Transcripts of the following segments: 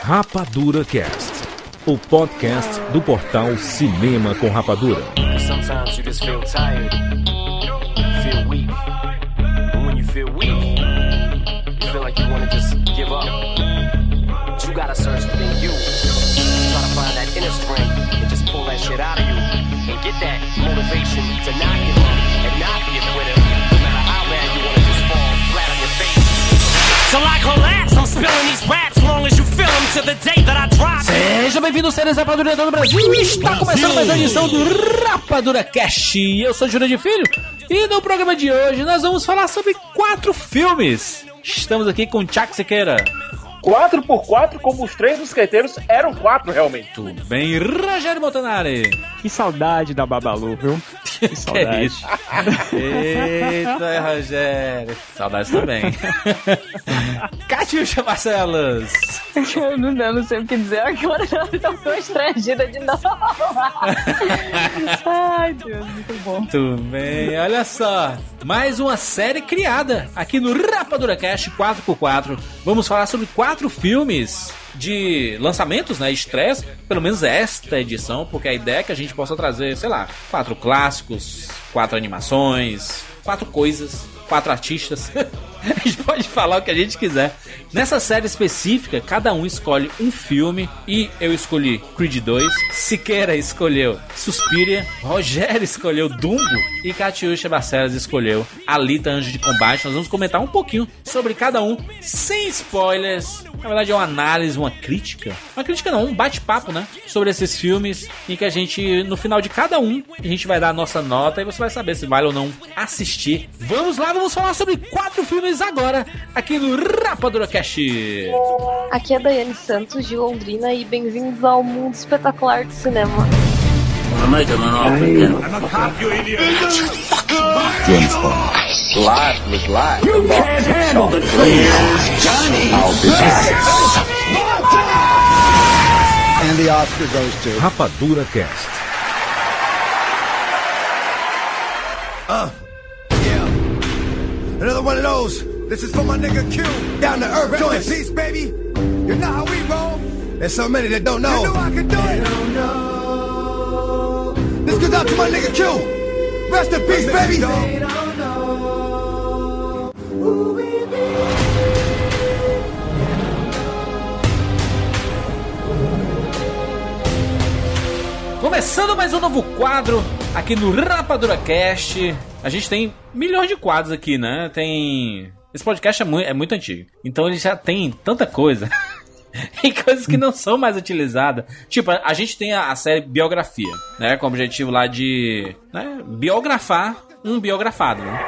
Rapadura Cast, o podcast do portal Cinema com Rapadura. Sometimes you just feel tired, feel weak. And when you feel weak, you feel like you want to just give up. But you gotta search within you. Try to find that inner strength and just pull that shit out of you. And get that motivation to not give up and not be a quitter. No matter how bad you want to just fall flat on your face. Till I collapse, I'm spilling these raps long as you feel them to the day that I drop. Seja bem-vindo, seres Rapadura do Brasil. Está começando mais uma edição do Rapadura Cast. Eu sou Júlio de Filho e no programa de hoje nós vamos falar sobre 4 filmes. Estamos aqui com o Tchak Siqueira. 4x4, como os 3 mosqueteiros eram 4 realmente. Tudo bem, Rogério Montanari. Que saudade da Babalu, viu? Que saudade. É isso? Eita, Rogério. Saudades também. Catiuxa Marcelos. Eu não sei o que dizer agora, eu tô constrangida de novo. Ai, Deus, muito bom. Muito bem, olha só. Mais uma série criada aqui no Rapadura Cast 4x4. Vamos falar sobre 4 filmes de lançamentos, né, estreias, pelo menos esta edição, porque a ideia é que a gente possa trazer, sei lá, 4 clássicos, 4 animações, 4 coisas, 4 artistas. A gente pode falar o que a gente quiser. Nessa série específica, cada um escolhe um filme e eu escolhi Creed 2, Siqueira escolheu Suspiria, Rogério escolheu Dumbo e Catiuxa Barcelos escolheu Alita Anjo de Combate. Nós vamos comentar um pouquinho sobre cada um, sem spoilers. Na verdade é uma análise, uma crítica não, um bate-papo, né, sobre esses filmes, em que a gente, no final de cada um, a gente vai dar a nossa nota e você vai saber se vale ou não assistir. Vamos lá, vamos falar sobre 4 filmes agora, aqui no Rapadura Cast. Aqui é Daiane Santos, de Londrina, e bem-vindos ao mundo espetacular do cinema. James Bond. Life was life. You can't handle the truth, Johnny. I'll be back. And the Oscar goes to Rapadura Cast. Yeah. Another one of those. This is for my nigga Q. Down to earth joint. Peace, baby. You know how we roll. There's so many that don't know. You know I can do it. They don't know. This goes out to my nigga Q. Rest in peace, baby. They don't know who we be. Começando mais um novo quadro aqui no Rapadura Cast. A gente tem milhões de quadros aqui, né? Esse podcast é muito antigo, então ele já tem tanta coisa e coisas que não são mais utilizadas. Tipo, a gente tem a série Biografia, né? Com o objetivo lá de, né, biografar um biografado, né?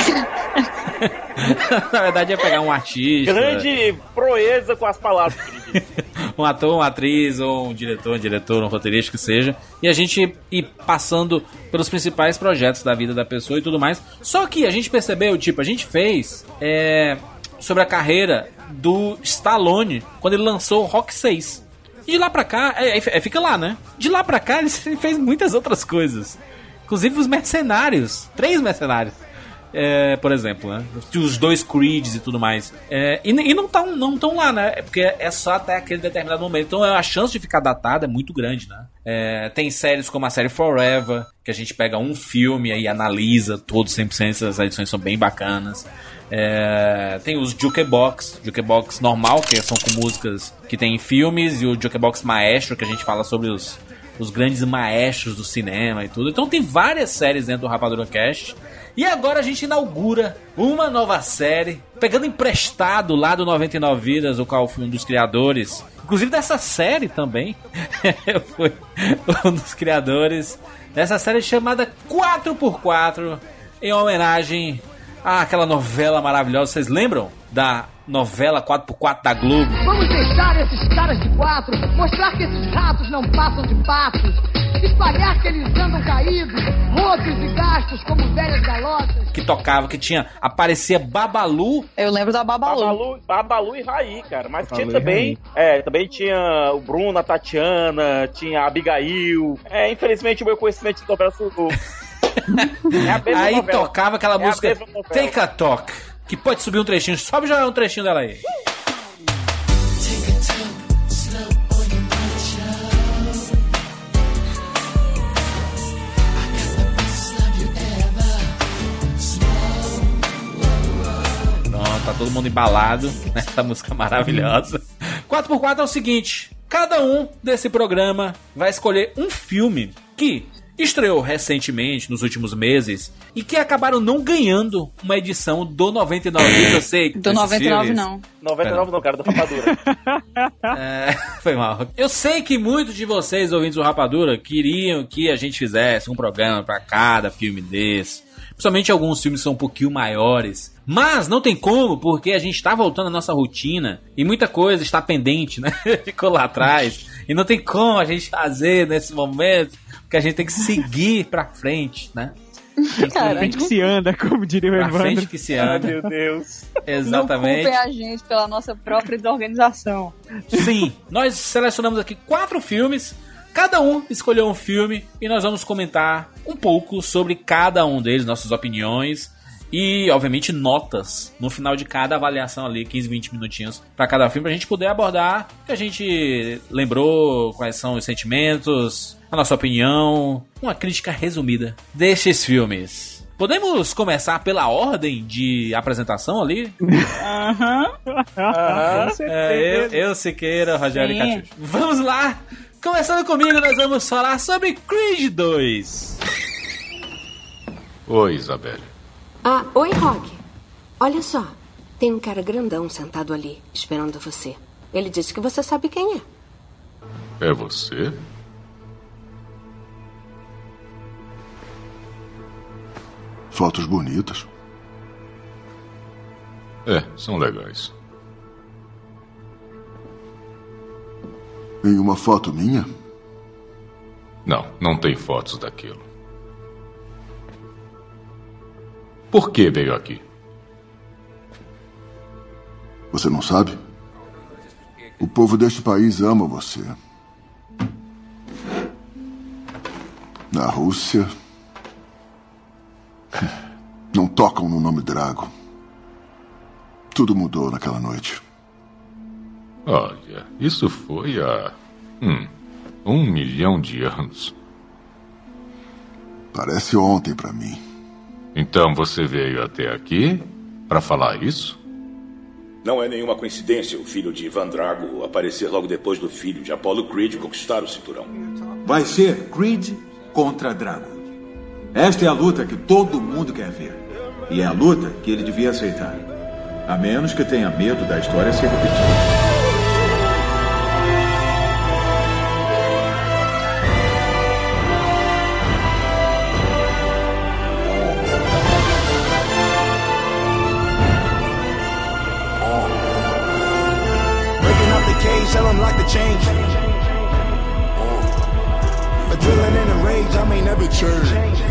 Na verdade é pegar um artista, Grande proeza com as palavras. um ator, uma atriz, ou um diretor, um roteirista que seja, e a gente ir passando pelos principais projetos da vida da pessoa e tudo mais. Só que a gente percebeu, tipo, a gente fez sobre a carreira do Stallone quando ele lançou o Rock 6. E de lá pra cá, fica lá, né? De lá pra cá ele fez muitas outras coisas. Inclusive os Mercenários, 3 Mercenários. Por exemplo, né? Os 2 Creeds e tudo mais. E não tão lá, né? Porque é só até aquele determinado momento. Então a chance de ficar datado é muito grande, né? Tem séries como a série Forever, que a gente pega um filme e analisa todos 100%. Essas edições são bem bacanas. Tem os Jukebox normal, que são com músicas que tem em filmes, e o Jukebox Maestro, que a gente fala sobre os grandes maestros do cinema e tudo. Então tem várias séries dentro do Rapadura Cast. E agora a gente inaugura uma nova série, pegando emprestado lá do 99 Vidas, o qual foi um dos criadores, inclusive dessa série também. Foi um dos criadores dessa série chamada 4x4, em homenagem àquela novela maravilhosa. Vocês lembram da novela 4x4 da Globo? Vamos deixar esses caras de 4, mostrar que esses ratos não passam de patos, espalhar que eles andam caídos, rotos e gastos como velhas galotas. Que tocava, que aparecia Babalu. Eu lembro da Babalu. Babalu e Raí, cara. Mas Babalu tinha também, também tinha o Bruno, a Tatiana, tinha a Abigail. Infelizmente o meu conhecimento de novela surgiu. Aí novela. Tocava aquela música Take a Talk, que pode subir um trechinho. Sobe já um trechinho dela aí. Take a talk, slow tá todo mundo embalado nessa música maravilhosa. 4x4 é o seguinte, cada um desse programa vai escolher um filme que estreou recentemente, nos últimos meses, e que acabaram não ganhando uma edição do 99 Vidas, eu sei. Do 99 filmes. Não. 99 não, cara, do Rapadura. Foi mal. Eu sei que muitos de vocês, ouvintes do Rapadura, queriam que a gente fizesse um programa pra cada filme desse. Principalmente alguns filmes são um pouquinho maiores. Mas não tem como, porque a gente tá voltando à nossa rotina e muita coisa está pendente, né? Ficou lá atrás. E não tem como a gente fazer nesse momento, porque a gente tem que seguir pra frente, né? Pra frente que se anda, como diria o Evandro. Pra frente que se anda. Meu Deus. Exatamente. Não culpem a gente pela nossa própria desorganização. Sim, nós selecionamos aqui 4 filmes. Cada um escolheu um filme e nós vamos comentar um pouco sobre cada um deles, nossas opiniões e, obviamente, notas no final de cada avaliação ali, 15, 20 minutinhos para cada filme, pra gente poder abordar o que a gente lembrou, quais são os sentimentos, a nossa opinião, uma crítica resumida destes filmes. Podemos começar pela ordem de apresentação ali? Eu, Siqueira, Rogério e Catiuxa. Vamos lá! Começando comigo, nós vamos falar sobre Creed 2. Oi, Isabelle. Ah, oi, Rock. Olha só, tem um cara grandão sentado ali, esperando você. Ele disse que você sabe quem é. É você? Fotos bonitas. São legais. Em uma foto minha? Não tem fotos daquilo. Por que veio aqui? Você não sabe? O povo deste país ama você. Na Rússia, não tocam no nome Drago. Tudo mudou naquela noite. Olha, isso foi há 1 milhão de anos. Parece ontem pra mim. Então você veio até aqui pra falar isso? Não é nenhuma coincidência o filho de Ivan Drago aparecer logo depois do filho de Apollo Creed conquistar o cinturão. Vai ser Creed contra Drago. Esta é a luta que todo mundo quer ver. E é a luta que ele devia aceitar. A menos que tenha medo da história ser repetida. Tell them like the change. Adrenaline in the rage, I may never change.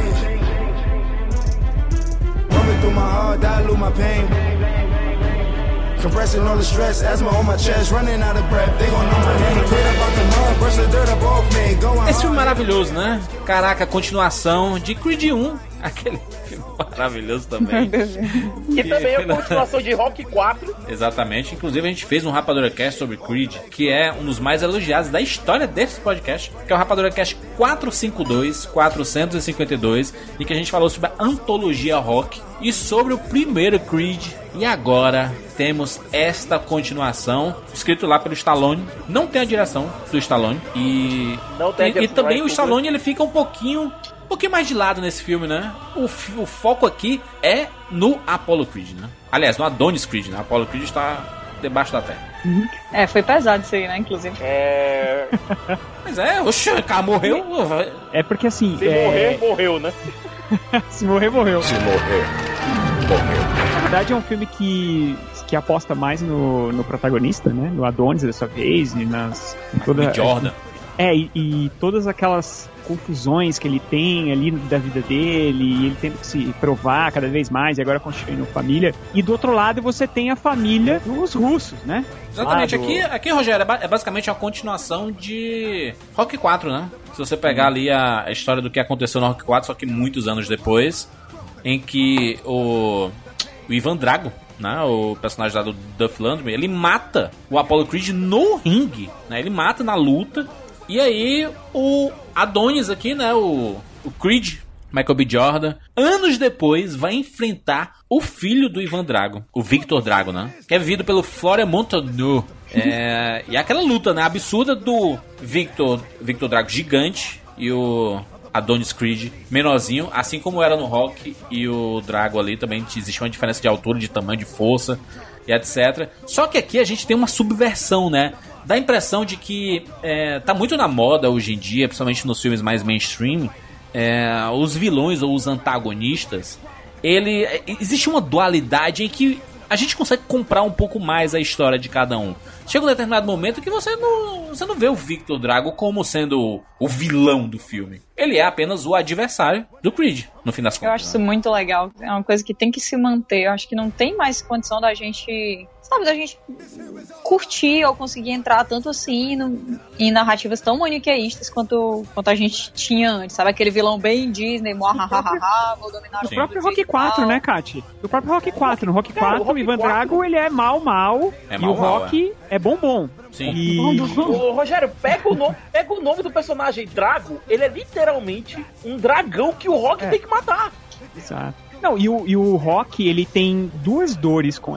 Running through my heart, dilute my pain. Compressing all the stress, asthma on my chest, running out of breath. They gon' know my name. Clear about the mud, brush the dirt up off me. Going Esse filme maravilhoso, né? Caraca, continuação de Creed 1. Aquele filme maravilhoso também. E também a continuação de Rock 4. Exatamente. Inclusive a gente fez um Rapadura Cast sobre Creed, que é um dos mais elogiados da história desse podcast, que é o Rapadura Cast 452, em que a gente falou sobre a antologia Rock e sobre o primeiro Creed. E agora temos esta continuação, escrito lá pelo Stallone. Não tem a direção do Stallone. E também o Stallone ele fica um pouquinho mais de lado nesse filme, né? O foco aqui é no Apollo Creed, né? Aliás, no Adonis Creed, né? Apollo Creed está debaixo da terra. Foi pesado isso aí, né? Inclusive. Mas oxe, o cara morreu. É porque assim. Se morrer, morreu, né? Se morrer, morreu. Se morrer, morreu. Na verdade, é um filme que aposta mais no protagonista, né? No Adonis dessa vez, e nas. Jordan. E todas aquelas confusões que ele tem ali da vida dele, e ele tendo que se provar cada vez mais, e agora construindo família. E do outro lado você tem a família dos russos, né? Exatamente. Aqui, Rogério, é basicamente uma continuação de Rock 4, né? Se você pegar ali a história do que aconteceu no Rock 4, só que muitos anos depois, em que o Ivan Drago, né, o personagem lá do Duff Landry, ele mata o Apollo Creed no ringue, né? Ele mata na luta. E aí o Adonis aqui, né, o Creed, Michael B. Jordan, anos depois, vai enfrentar o filho do Ivan Drago, o Victor Drago, né? Que é vivido pelo Florian Montagu. E aquela luta, né, absurda do Victor Drago gigante e o Adonis Creed menorzinho, assim como era no Rock e o Drago ali também existe uma diferença de altura, de tamanho, de força e etc. Só que aqui a gente tem uma subversão, né? Dá a impressão de que tá muito na moda hoje em dia, principalmente nos filmes mais mainstream, os vilões ou os antagonistas, existe uma dualidade em que a gente consegue comprar um pouco mais a história de cada um. Chega um determinado momento que você não vê o Victor Drago como sendo o vilão do filme. Ele é apenas o adversário do Creed, no fim das contas. Eu acho isso muito legal. É uma coisa que tem que se manter. Eu acho que não tem mais condição da gente curtir ou conseguir entrar tanto assim em narrativas tão maniqueístas quanto a gente tinha antes, sabe? Aquele vilão bem Disney, vou dominar o próprio Rock 4, né, Kati? O próprio Rock 4. No Rock 4, o Ivan Drago, ele é mal, e o Rock é bom. Sim. Ô, Rogério, pega o nome do personagem Drago, ele é literalmente um dragão que o Rock tem que matar. Exato. Não, e o Rock, ele tem duas dores com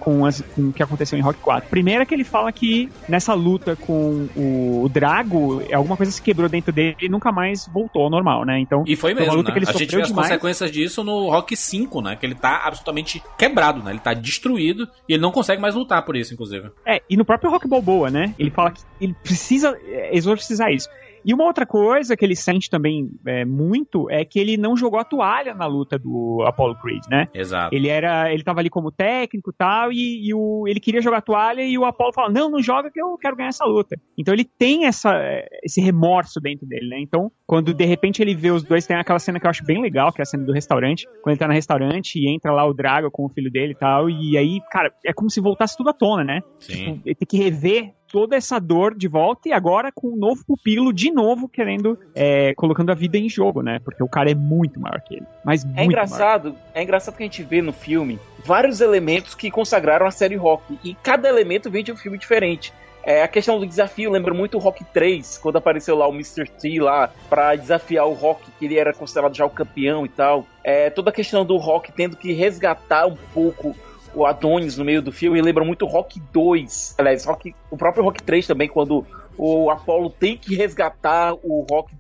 o que aconteceu em Rock 4. Primeiro é que ele fala que nessa luta com o Drago, alguma coisa se quebrou dentro dele e nunca mais voltou ao normal, né? Então, e foi mesmo, uma luta né? Que ele a gente vê as consequências disso no Rock 5, né? Que ele tá absolutamente quebrado, né? Ele tá destruído e ele não consegue mais lutar por isso, inclusive. E no próprio Rock Balboa, né? Ele fala que ele precisa exorcizar isso. E uma outra coisa que ele sente também muito é que ele não jogou a toalha na luta do Apollo Creed, né? Exato. Ele tava ali como técnico e tal, e ele queria jogar a toalha e o Apollo fala, não joga que eu quero ganhar essa luta. Então ele tem esse remorso dentro dele, né? Então, quando de repente ele vê os dois, tem aquela cena que eu acho bem legal, que é a cena do restaurante, quando ele tá no restaurante e entra lá o Drago com o filho dele e tal, e aí, cara, é como se voltasse tudo à tona, né? Sim. Tipo, ele tem que rever toda essa dor de volta e agora com um novo pupilo de novo colocando a vida em jogo, né? Porque o cara é muito maior que ele. Mas muito engraçado que a gente vê no filme vários elementos que consagraram a série Rock e cada elemento vem de um filme diferente. A questão do desafio lembra muito o Rock 3, quando apareceu lá o Mr. T lá pra desafiar o Rock, que ele era considerado já o campeão e tal. Toda a questão do Rock tendo que resgatar um pouco o Adonis no meio do filme lembra muito o Rock 2. Aliás, o próprio Rock 3 também, quando o Apollo tem que resgatar o Rock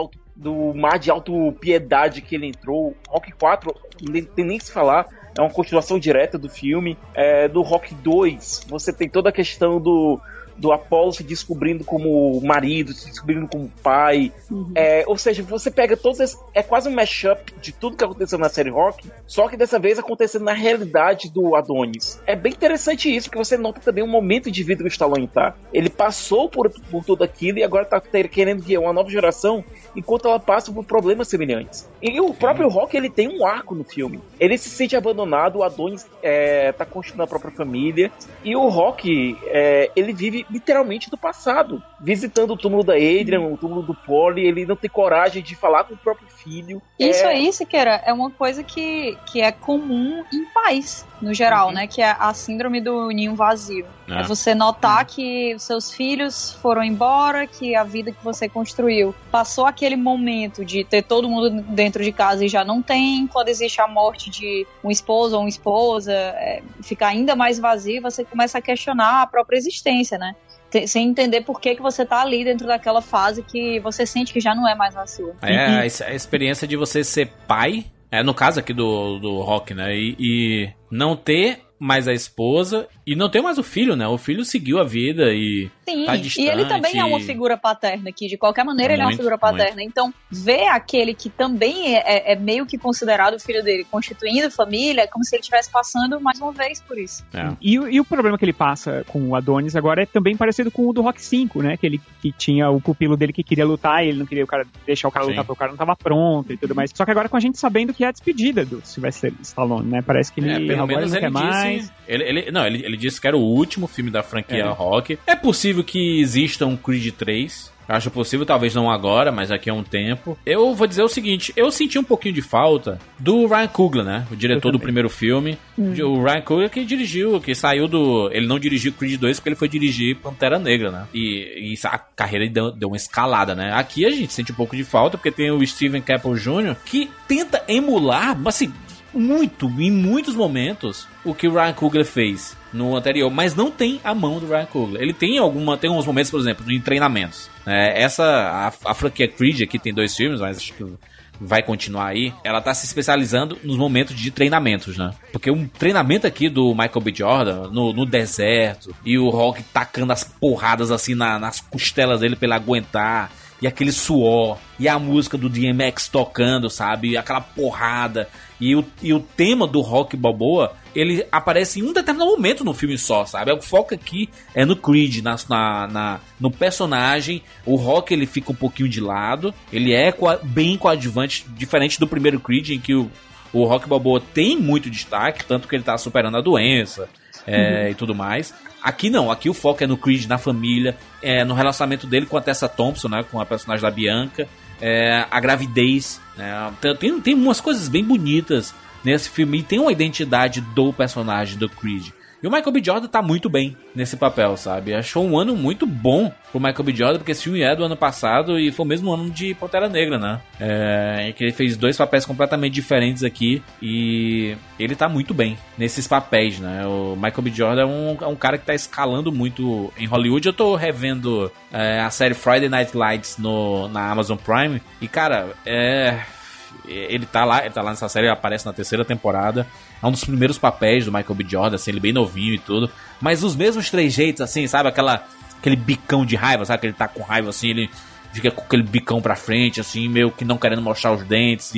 do mar de autopiedade que ele entrou. Rock 4, não tem nem se falar, é uma continuação direta do filme. Do Rock 2, você tem toda a questão do Apollo se descobrindo como marido, se descobrindo como pai. Ou seja, você pega todos esses... É quase um mashup de tudo que aconteceu na série Rock, só que dessa vez acontecendo na realidade do Adonis. É bem interessante isso, porque você nota também o momento de vida que o Stallone tá. Ele passou por tudo aquilo e agora tá querendo guiar uma nova geração, enquanto ela passa por problemas semelhantes. E o próprio Rock, ele tem um arco no filme. Ele se sente abandonado, o Adonis tá construindo a própria família, e o Rock, ele vive literalmente do passado, visitando o túmulo da Adrian, o túmulo do Paulie. Ele não tem coragem de falar com o próprio filho. Isso aí, Siqueira, é uma coisa que é comum em pais, no geral, né? Que é a síndrome do ninho vazio. É você notar que os seus filhos foram embora, que a vida que você construiu passou aquele momento de ter todo mundo dentro de casa e já não tem. Quando existe a morte de um esposo ou uma esposa, fica ainda mais vazio, você começa a questionar a própria existência, né? Sem entender por que você tá ali dentro daquela fase que você sente que já não é mais a sua. A experiência de você ser pai, no caso aqui do Rock, né? E não ter mais a esposa e não ter mais o filho, né? O filho seguiu a vida e tá distante. E ele também é uma figura paterna, que de qualquer maneira ele é uma figura paterna. Então, ver aquele que também é meio que considerado o filho dele, constituindo família, é como se ele estivesse passando mais uma vez por isso. E o problema que ele passa com o Adonis agora é também parecido com o do Rock 5, né? Que tinha o pupilo dele que queria lutar e ele não queria deixar o cara lutar porque o cara não tava pronto e tudo mais. Só que agora com a gente sabendo que é a despedida do Sylvester Stallone, né? Parece que ele pelo agora menos não quer mais. Ele disse que era o último filme da franquia Rock. É possível que exista um Creed 3. Eu acho possível, talvez não agora, mas daqui a um tempo. Eu vou dizer o seguinte, eu senti um pouquinho de falta do Ryan Coogler, né? O diretor do primeiro filme. O Ryan Coogler que dirigiu, que saiu do... Ele não dirigiu Creed 2 porque ele foi dirigir Pantera Negra, né? E a carreira deu uma escalada, né? Aqui a gente sente um pouco de falta porque tem o Steven Caple Jr. que tenta emular, assim, em muitos momentos, o que o Ryan Coogler fez no anterior, mas não tem a mão do Ryan Coogler. Ele tem uns momentos, por exemplo, em treinamentos. A franquia Creed aqui tem 2 filmes, mas acho que vai continuar aí. Ela tá se especializando nos momentos de treinamentos, né? Porque um treinamento aqui do Michael B. Jordan no deserto, e o Rock tacando as porradas assim nas costelas dele pra ele aguentar, e aquele suor, e a música do DMX tocando, sabe? E aquela porrada. E o tema do Rock Balboa, ele aparece em um determinado momento no filme só, sabe? O foco aqui é no Creed, no personagem. O Rock, ele fica um pouquinho de lado. Ele é bem coadjuvante, diferente do primeiro Creed, em que o Rock Balboa tem muito destaque, tanto que ele tá superando a doença e tudo mais. Aqui não, aqui o foco é no Creed, na família, no relacionamento dele com a Tessa Thompson, né, com a personagem da Bianca, a gravidez, né, tem umas coisas bem bonitas nesse filme, e tem uma identidade do personagem do Creed. E o Michael B. Jordan tá muito bem nesse papel, sabe? Achou um ano muito bom pro Michael B. Jordan, porque esse filme é do ano passado e foi o mesmo ano de Pantera Negra, né? Em que ele fez 2 papéis completamente diferentes aqui, e ele tá muito bem nesses papéis, né? O Michael B. Jordan é um cara que tá escalando muito em Hollywood. Eu tô revendo a série Friday Night Lights na Amazon Prime, e cara, ele tá lá nessa série, ele aparece na 3ª temporada. É um dos primeiros papéis do Michael B. Jordan, assim, ele bem novinho e tudo, mas os mesmos trejeitos, assim, sabe? Aquele bicão de raiva, sabe? Que ele tá com raiva, assim, ele fica com aquele bicão pra frente, assim, meio que não querendo mostrar os dentes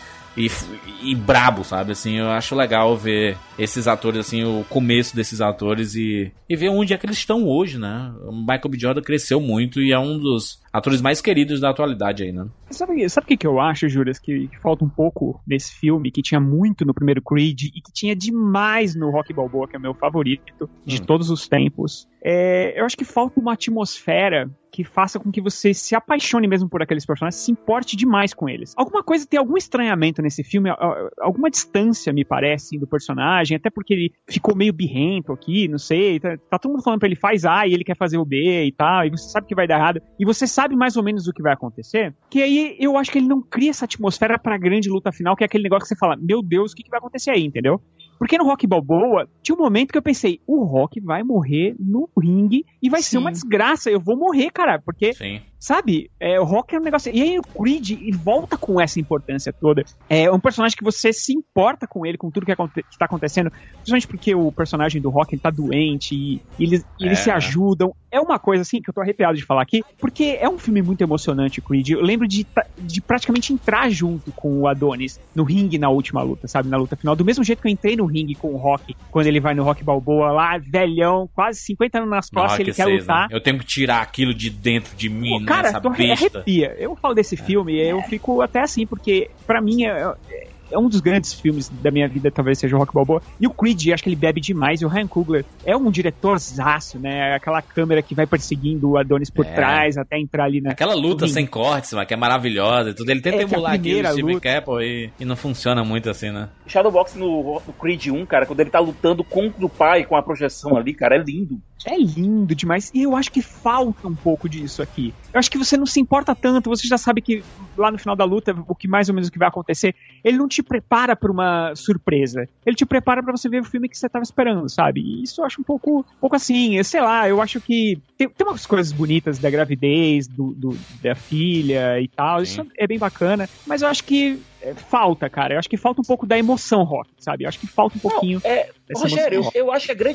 e brabo, sabe? Assim, eu acho legal ver esses atores, assim, o começo desses atores e ver onde é que eles estão hoje, né? O Michael B. Jordan cresceu muito e é um dos atores mais queridos da atualidade aí, né? Sabe o que eu acho, Juras? Que falta um pouco nesse filme, que tinha muito no primeiro Creed e que tinha demais no Rock Balboa, que é o meu favorito de todos os tempos. Eu acho que falta uma atmosfera que faça com que você se apaixone mesmo por aqueles personagens, se importe demais com eles. Tem algum estranhamento nesse filme, alguma distância, me parece, do personagem, até porque ele ficou meio birrento aqui, não sei, tá todo mundo falando pra ele, faz A e ele quer fazer o B e tal, e você sabe que vai dar errado, e você sabe mais ou menos o que vai acontecer, que aí eu acho que ele não cria essa atmosfera pra grande luta final, que é aquele negócio que você fala, meu Deus, o que vai acontecer aí, entendeu? Porque no Rock Balboa, tinha um momento que eu pensei, o Rock vai morrer no ringue e vai ser uma desgraça, eu vou morrer, cara, porque, sabe, o Rock é um negócio... E aí o Creed volta com essa importância toda. É um personagem que você se importa com ele, com tudo que tá acontecendo, principalmente porque o personagem do Rock, ele tá doente e eles se ajudam. É uma coisa, assim, que eu tô arrepiado de falar aqui, porque é um filme muito emocionante, o Creed. Eu lembro de praticamente entrar junto com o Adonis no ringue na última luta, sabe, na luta final, do mesmo jeito que eu entrei no ringue com o Rock, quando ele vai no Rock Balboa lá, velhão, quase 50 anos nas costas, ele quer lutar. Eu tenho que tirar aquilo de dentro de mim, né, cara, essa besta. Arrepia. Eu falo desse filme e eu fico até assim, porque pra mim é um dos grandes filmes da minha vida, talvez seja o Rock Balboa. E o Creed, acho que ele bebe demais. E o Ryan Coogler é um diretorzaço, né? Aquela câmera que vai perseguindo o Adonis por trás até entrar ali na... Aquela luta sem cortes, que é maravilhosa e tudo. Ele tenta emular aqui o Steven Caple e não funciona muito assim, né? Shadowbox no Creed 1, cara, quando ele tá lutando contra o pai com a projeção ali, cara, é lindo. É lindo demais. E eu acho que falta um pouco disso aqui. Eu acho que você não se importa tanto. Você já sabe que lá no final da luta, mais ou menos o que vai acontecer. Ele não te prepara pra uma surpresa. Ele te prepara pra você ver o filme que você tava esperando, sabe? E isso eu acho um pouco assim, sei lá, eu acho que tem umas coisas bonitas da gravidez, da filha e tal. Sim. Isso é bem bacana. Mas eu acho que falta, cara. Eu acho que falta um pouco da emoção Rock, sabe? Eu acho que falta um pouquinho. Rogério, eu acho que a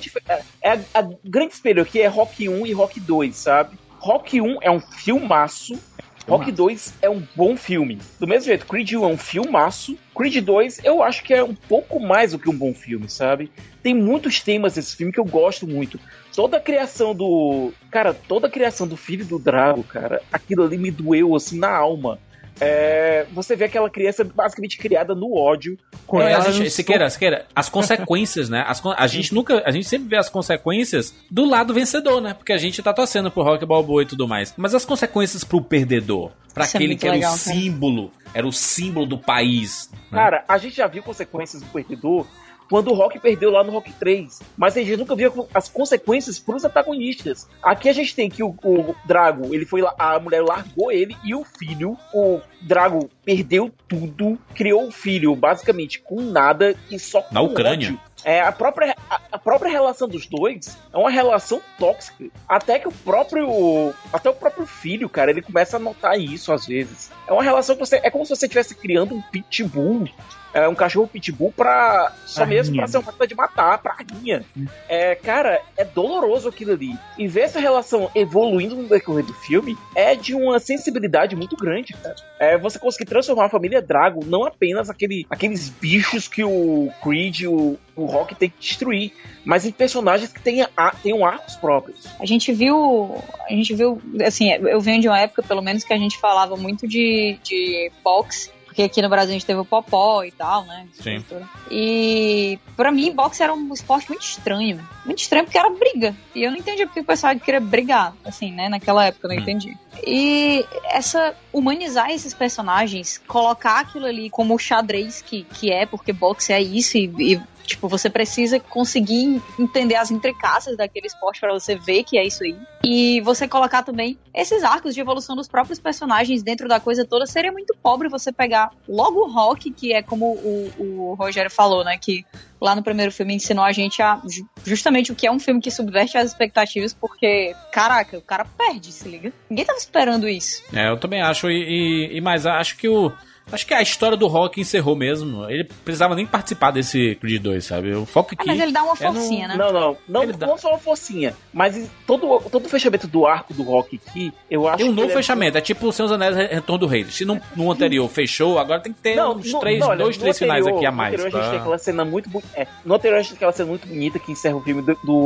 grande espelho aqui é Rock 1 e Rock 2, sabe? Rock 1 é um filmaço. Rock 2 é um bom filme. Do mesmo jeito, Creed 1 é um filmaço. Creed 2 eu acho que é um pouco mais do que um bom filme, sabe? Tem muitos temas nesse filme que eu gosto muito. Toda a criação do filho do Drago, cara, aquilo ali me doeu assim na alma. você vê aquela criança basicamente criada no ódio. Siqueira, as consequências, né? A gente sempre vê as consequências do lado vencedor, né? Porque a gente tá torcendo pro Rock Balboa e tudo mais. Mas as consequências pro perdedor, pra aquele que era o símbolo do país. Né? Cara, a gente já viu consequências do perdedor quando o Rock perdeu lá no Rock 3. Mas a gente nunca viu as consequências pros antagonistas. Aqui a gente tem que o Drago, ele foi lá, a mulher largou ele e o filho. O Drago perdeu tudo, criou o filho basicamente com nada e só com na Ucrânia. ódio. A própria relação dos dois é uma relação tóxica. Até o próprio filho, cara, ele começa a notar isso às vezes. É uma relação que é como se você estivesse criando um pitbull. Um cachorro pitbull mesmo pra ser uma máquina de matar, pra rainha. Cara, é doloroso aquilo ali. E ver essa relação evoluindo no decorrer do filme é de uma sensibilidade muito grande, cara. Você conseguir transformar a família Drago não apenas aqueles bichos que o Creed, o Rock tem que destruir, mas em personagens que tenham arcos próprios. A gente viu, assim, eu venho de uma época, pelo menos, que a gente falava muito de boxe. Porque aqui no Brasil a gente teve o Popó e tal, né? Sim. E pra mim, boxe era um esporte muito estranho. Muito estranho porque era briga. E eu não entendia porque o pessoal queria brigar, assim, né? Naquela época eu não entendi. E humanizar esses personagens, colocar aquilo ali como o xadrez que é, porque boxe é isso e tipo, você precisa conseguir entender as intricácias daquele esporte pra você ver que é isso aí. E você colocar também esses arcos de evolução dos próprios personagens dentro da coisa toda. Seria muito pobre você pegar logo o Rock, que é como o Rogério falou, né? Que lá no primeiro filme ensinou a gente justamente o que é um filme que subverte as expectativas, porque, caraca, o cara perde, se liga. Ninguém tava esperando isso. Eu também acho. Mas acho que a história do Rock encerrou mesmo. Ele precisava nem participar desse Creed 2, sabe? O foco aqui... mas ele dá uma forcinha, né? Não só uma forcinha. Mas todo o fechamento do arco do Rock aqui, eu acho que... Tem um novo fechamento. É tipo o Senhor dos Anéis Retorno do Rei. Se no anterior fechou, agora tem que ter dois, três finais aqui a mais. No anterior a gente tem aquela cena muito bonita. No anterior a gente tem aquela cena muito bonita que encerra o filme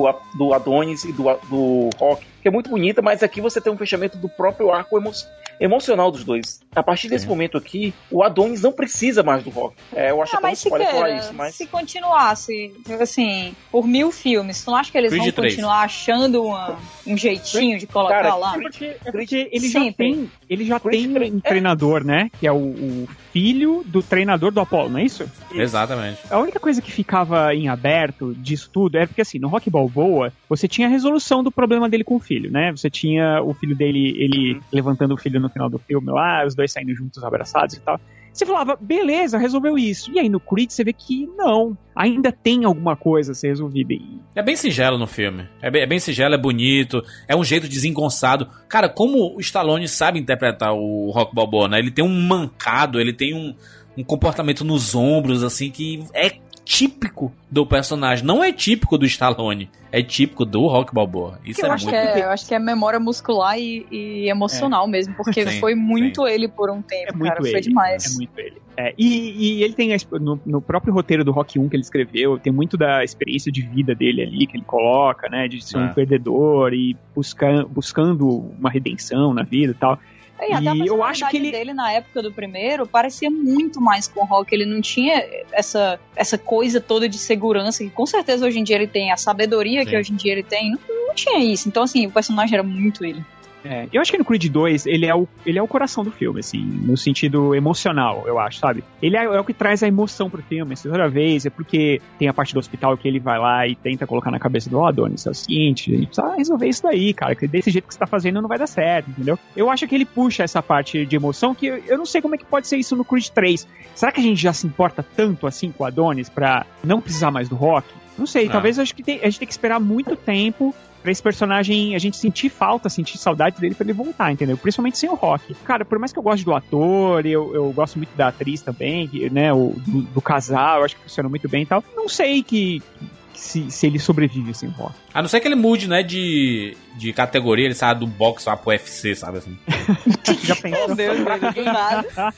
do Adonis e do Rock, que é muito bonita, mas aqui você tem um fechamento do próprio arco emocional dos dois. A partir desse momento aqui, o Adonis não precisa mais do Rock. Eu acho até muito spoiler falar isso, mas... Se continuasse, assim, por 1000 filmes, tu não acha que eles vão continuar achando um jeitinho de colocar lá? Porque ele já tem um treinador, né? Que é o filho do treinador do Apollo, não é isso? Exatamente. A única coisa que ficava em aberto disso tudo é porque, assim, no Rock Balboa, você tinha a resolução do problema dele com o filho, né? Você tinha o filho dele, ele levantando o filho no final do filme lá, os dois saindo juntos abraçados e tal. Você falava, beleza, resolveu isso. E aí no Creed você vê que não, ainda tem alguma coisa a ser resolvida. É bem singelo no filme. É bem singelo, é bonito, é um jeito desengonçado. Cara, como o Stallone sabe interpretar o Rock Balboa, né? Ele tem um mancado, ele tem um comportamento nos ombros, assim, que é típico do personagem. Não é típico do Stallone, é típico do Rock Balboa. Isso eu acho que é memória muscular e emocional mesmo, porque foi muito ele por um tempo, cara. Foi demais. É muito ele. E ele tem, no próprio roteiro do Rock 1 que ele escreveu, tem muito da experiência de vida dele ali, que ele coloca, né, de ser um perdedor e buscando uma redenção na vida e tal. E até a personalidade dele na época do primeiro parecia muito mais com o Rock. Ele não tinha essa coisa toda de segurança que com certeza hoje em dia ele tem, a sabedoria que hoje em dia ele tem, não tinha isso. Então, assim, o personagem era muito ele. Eu acho que no Creed 2 ele é o coração do filme, assim, no sentido emocional, eu acho, sabe? Ele é o que traz a emoção pro filme, assim, toda vez, é porque tem a parte do hospital que ele vai lá e tenta colocar na cabeça do Adonis, é o seguinte, a gente precisa resolver isso daí, cara, que desse jeito que você tá fazendo não vai dar certo, entendeu? Eu acho que ele puxa essa parte de emoção que eu não sei como é que pode ser isso no Creed 3. Será que a gente já se importa tanto assim com o Adonis pra não precisar mais do Rock? Não sei, talvez a gente tem que esperar muito tempo pra esse personagem, a gente sentir saudade dele pra ele voltar, entendeu? Principalmente sem o Rock. Cara, por mais que eu goste do ator, eu gosto muito da atriz também, né, do casal, eu acho que funciona muito bem e tal. Não sei se ele sobrevive sem o Rock. A não ser que ele mude, né, de categoria, ele saia do boxe lá pro UFC, sabe assim? Já pensou? Meu Deus, do nada.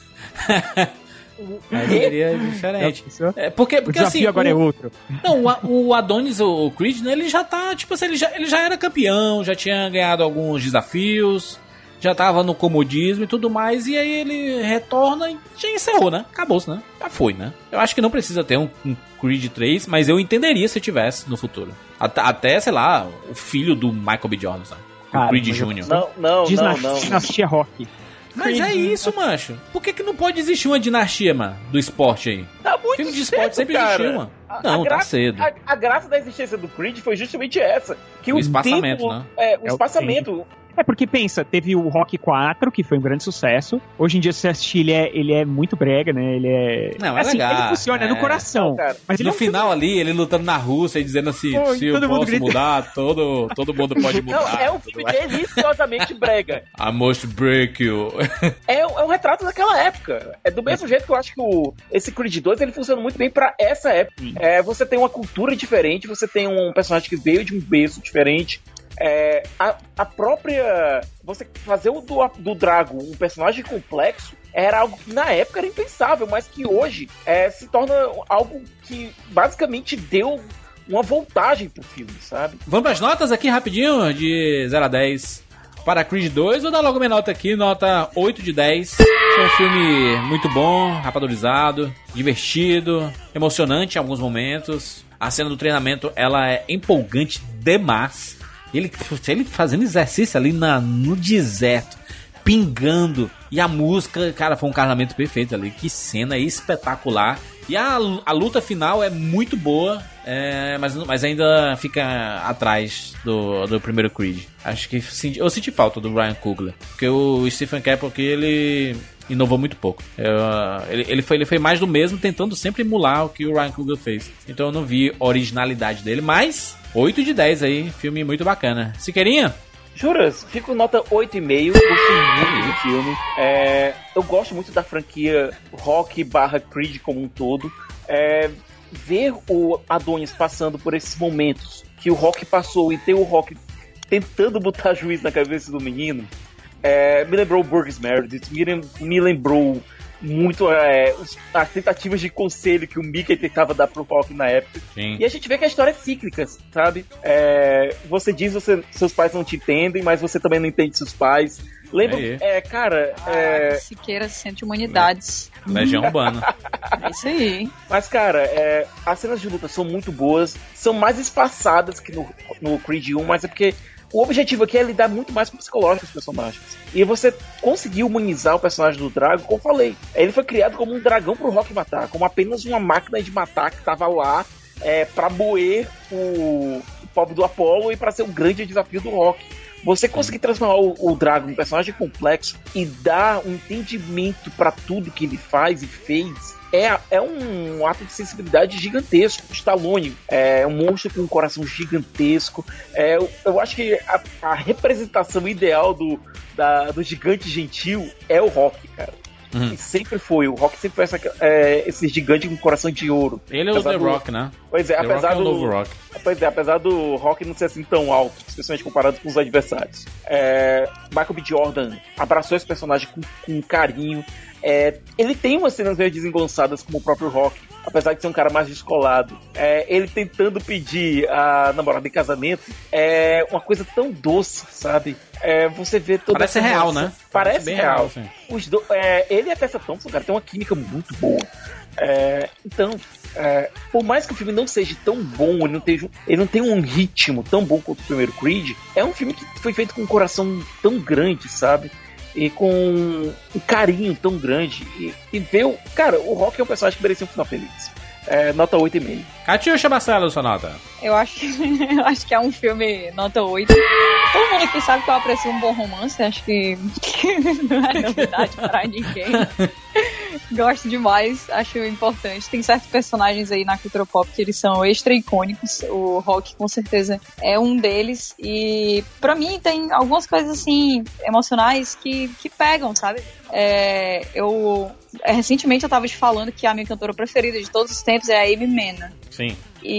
Mas seria diferente. Porque o desafio assim, agora é outro. Não, o Adonis, o Creed, né, ele já tá, tipo assim, ele já era campeão, já tinha ganhado alguns desafios. já tava no comodismo e tudo mais, e aí ele retorna e já encerrou, né? Acabou-se, né? Já foi, né? Eu acho que não precisa ter um Creed 3, mas eu entenderia se tivesse no futuro. Até, sei lá, o filho do Michael B. Jordan, sabe? O Creed Jr. Não. Dinastia Rock. Mas é isso, mancho. Por que não pode existir uma dinastia, mano, do esporte aí? Tá muito filme de cedo, esporte sempre existiu, mano. Não, tá cedo. A graça da existência do Creed foi justamente essa. Que o espaçamento, tempo, né? O espaçamento. É porque, pensa, teve o Rock 4, que foi um grande sucesso. Hoje em dia, se você assistir, ele é muito brega, né? Ele é... Não, é assim, legal. Ele funciona no coração. Não, mas ele no final ali, ele lutando na Rússia e dizendo assim, se eu posso mudar, todo mundo pode mudar. Não, é um filme deliciosamente brega. I must break you. É um retrato daquela época. É do mesmo jeito que eu acho que esse Creed 2, ele funciona muito bem pra essa época. Você tem uma cultura diferente, você tem um personagem que veio de um berço diferente. A própria... Você fazer do Drago um personagem complexo era algo que na época era impensável, mas que hoje se torna algo que basicamente deu uma voltagem pro filme, sabe? Vamos pras notas aqui rapidinho, de 0 a 10 para Creed 2. Vou dar logo minha nota aqui, nota 8 de 10. É um filme muito bom, rapadorizado, divertido, emocionante em alguns momentos. A cena do treinamento, ela é empolgante demais. Ele fazendo exercício ali no deserto, pingando. E a música, cara, foi um casamento perfeito ali. Que cena espetacular. E a luta final é muito boa, mas ainda fica atrás do primeiro Creed. Acho que eu senti falta do Ryan Coogler. Porque o Stephen Caple aqui, ele inovou muito pouco. Ele foi mais do mesmo, tentando sempre emular o que o Ryan Coogler fez. Então eu não vi originalidade dele, mas 8 de 10 aí, filme muito bacana. Siqueirinha? Juras, fico nota 8,5, gostei muito do filme. Eu gosto muito da franquia Rock/Creed como um todo. Ver o Adonis passando por esses momentos que o Rock passou e ter o Rock tentando botar juiz na cabeça do menino, me lembrou o Burgess Meredith, me lembrou muito as tentativas de conselho que o Mickey tentava dar pro Rock na época. Sim. E a gente vê que a história é cíclica, sabe? Você diz seus pais não te entendem, mas você também não entende seus pais. Lembra? Siqueira sente humanidades. Legião Urbana. É isso aí. Mas, cara, as cenas de luta são muito boas, são mais espaçadas que no Creed 1, mas é porque o objetivo aqui é lidar muito mais com o psicológico dos personagens. E você conseguir humanizar o personagem do Drago, como eu falei. Ele foi criado como um dragão pro Rock matar, como apenas uma máquina de matar que tava lá pra moer o pobre do Apollo e pra ser o grande desafio do Rock. Você conseguir transformar o Drago num personagem complexo e dar um entendimento pra tudo que ele faz e fez, é um ato de sensibilidade gigantesco. Stallone é um monstro com um coração gigantesco. Eu acho que a representação ideal do gigante gentil é o Rock, cara. E sempre foi. O Rock sempre foi esse gigante com coração de ouro. Ele é o The Rock, né? Pois é, apesar do novo Rock. Pois é, apesar do Rock não ser assim tão alto, especialmente comparado com os adversários. Michael B. Jordan abraçou esse personagem com carinho. Ele tem umas cenas meio desengonçadas como o próprio Rock, apesar de ser um cara mais descolado. Ele tentando pedir a namorada em casamento é uma coisa tão doce, sabe? Você vê toda Parece real, né? Parece bem real. Sim. Ele e a Tessa Thompson, cara, tem uma química muito boa. Então, por mais que o filme não seja tão bom, ele não tem um ritmo tão bom quanto o primeiro Creed, é um filme que foi feito com um coração tão grande, sabe? E com um carinho tão grande. E ver cara, o Rock é um personagem que merecia um final feliz. Nota 8,5. Catiuxa Marcelo, sua nota? Eu acho que é um filme nota 8. Todo mundo aqui sabe que eu aprecio um bom romance. Acho que não é novidade para ninguém. Gosto demais, acho importante. Tem certos personagens aí na cultura pop que eles são extra icônicos. O Rock com certeza é um deles. E pra mim tem algumas coisas assim emocionais que pegam, sabe? Recentemente eu tava te falando que a minha cantora preferida de todos os tempos é a Amy Mann. Sim.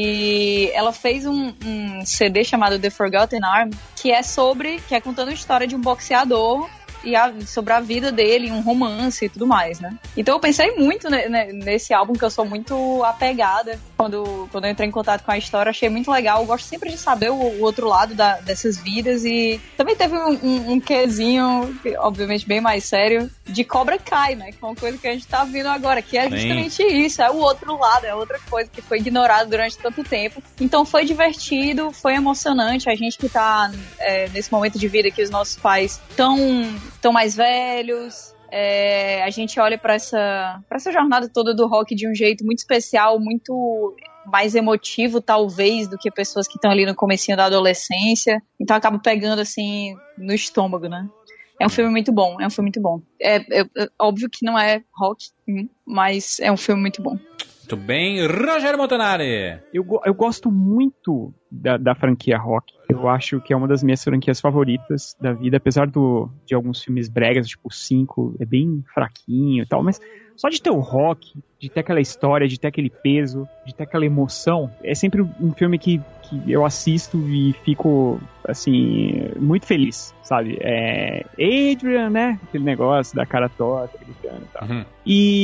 E ela fez um CD chamado The Forgotten Arm, que é contando a história de um boxeador sobre a vida dele, um romance e tudo mais, né? Então eu pensei muito nesse álbum, que eu sou muito apegada. Quando eu entrei em contato com a história, achei muito legal. Eu gosto sempre de saber o outro lado dessas vidas, e também teve um quezinho, obviamente bem mais sério, de Cobra Kai, né? Que é uma coisa que a gente tá vendo agora, que é justamente isso, é o outro lado, é outra coisa que foi ignorada durante tanto tempo. Então foi divertido, foi emocionante. A gente que tá nesse momento de vida que os nossos pais tão mais velhos, a gente olha pra essa jornada toda do rock de um jeito muito especial, muito mais emotivo, talvez, do que pessoas que estão ali no comecinho da adolescência. Então acaba pegando, assim, no estômago, né? É um filme muito bom, É óbvio que não é rock, mas é um filme muito bom. Muito bem, Rogério Montanari. Eu gosto muito da franquia Rock. Eu acho que é uma das minhas franquias favoritas da vida, apesar de alguns filmes bregas, tipo o 5, é bem fraquinho e tal, mas só de ter o Rock, de ter aquela história, de ter aquele peso, de ter aquela emoção, é sempre um filme que eu assisto e fico, assim, muito feliz, sabe? Adrian, né? Aquele negócio da cara torta, gritando e tal. Uhum.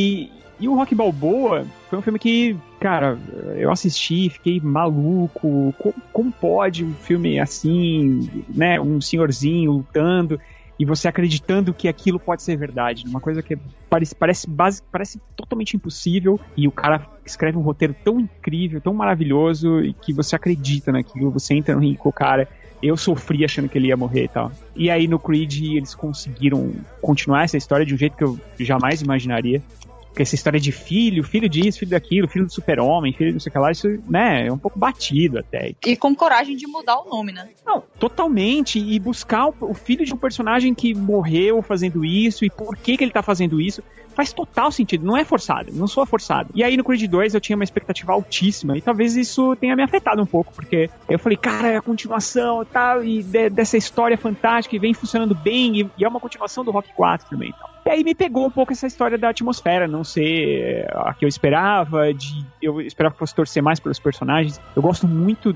E o Rocky Balboa foi um filme que, cara, eu assisti, fiquei maluco. Como pode um filme assim, né? Um senhorzinho lutando e você acreditando que aquilo pode ser verdade. Uma coisa que parece totalmente impossível, e o cara escreve um roteiro tão incrível, tão maravilhoso, e que você acredita naquilo, você entra no ringue com o cara. Eu sofri achando que ele ia morrer e tal. E aí no Creed eles conseguiram continuar essa história de um jeito que eu jamais imaginaria. Porque essa história de filho disso, filho daquilo, filho do super-homem, filho do não sei o que lá, isso, né, é um pouco batido até. E com coragem de mudar o nome, né? Não, totalmente. E buscar o filho de um personagem que morreu fazendo isso, e por que ele tá fazendo isso, faz total sentido. Não é forçado, não soa forçado. E aí no Creed 2 eu tinha uma expectativa altíssima, e talvez isso tenha me afetado um pouco, porque eu falei, cara, é a continuação e tal, e dessa história fantástica, e vem funcionando bem, e é uma continuação do Rock 4 também e tal. E aí me pegou um pouco essa história da atmosfera, não ser a que eu esperava, eu esperava que fosse torcer mais pelos personagens. Eu gosto muito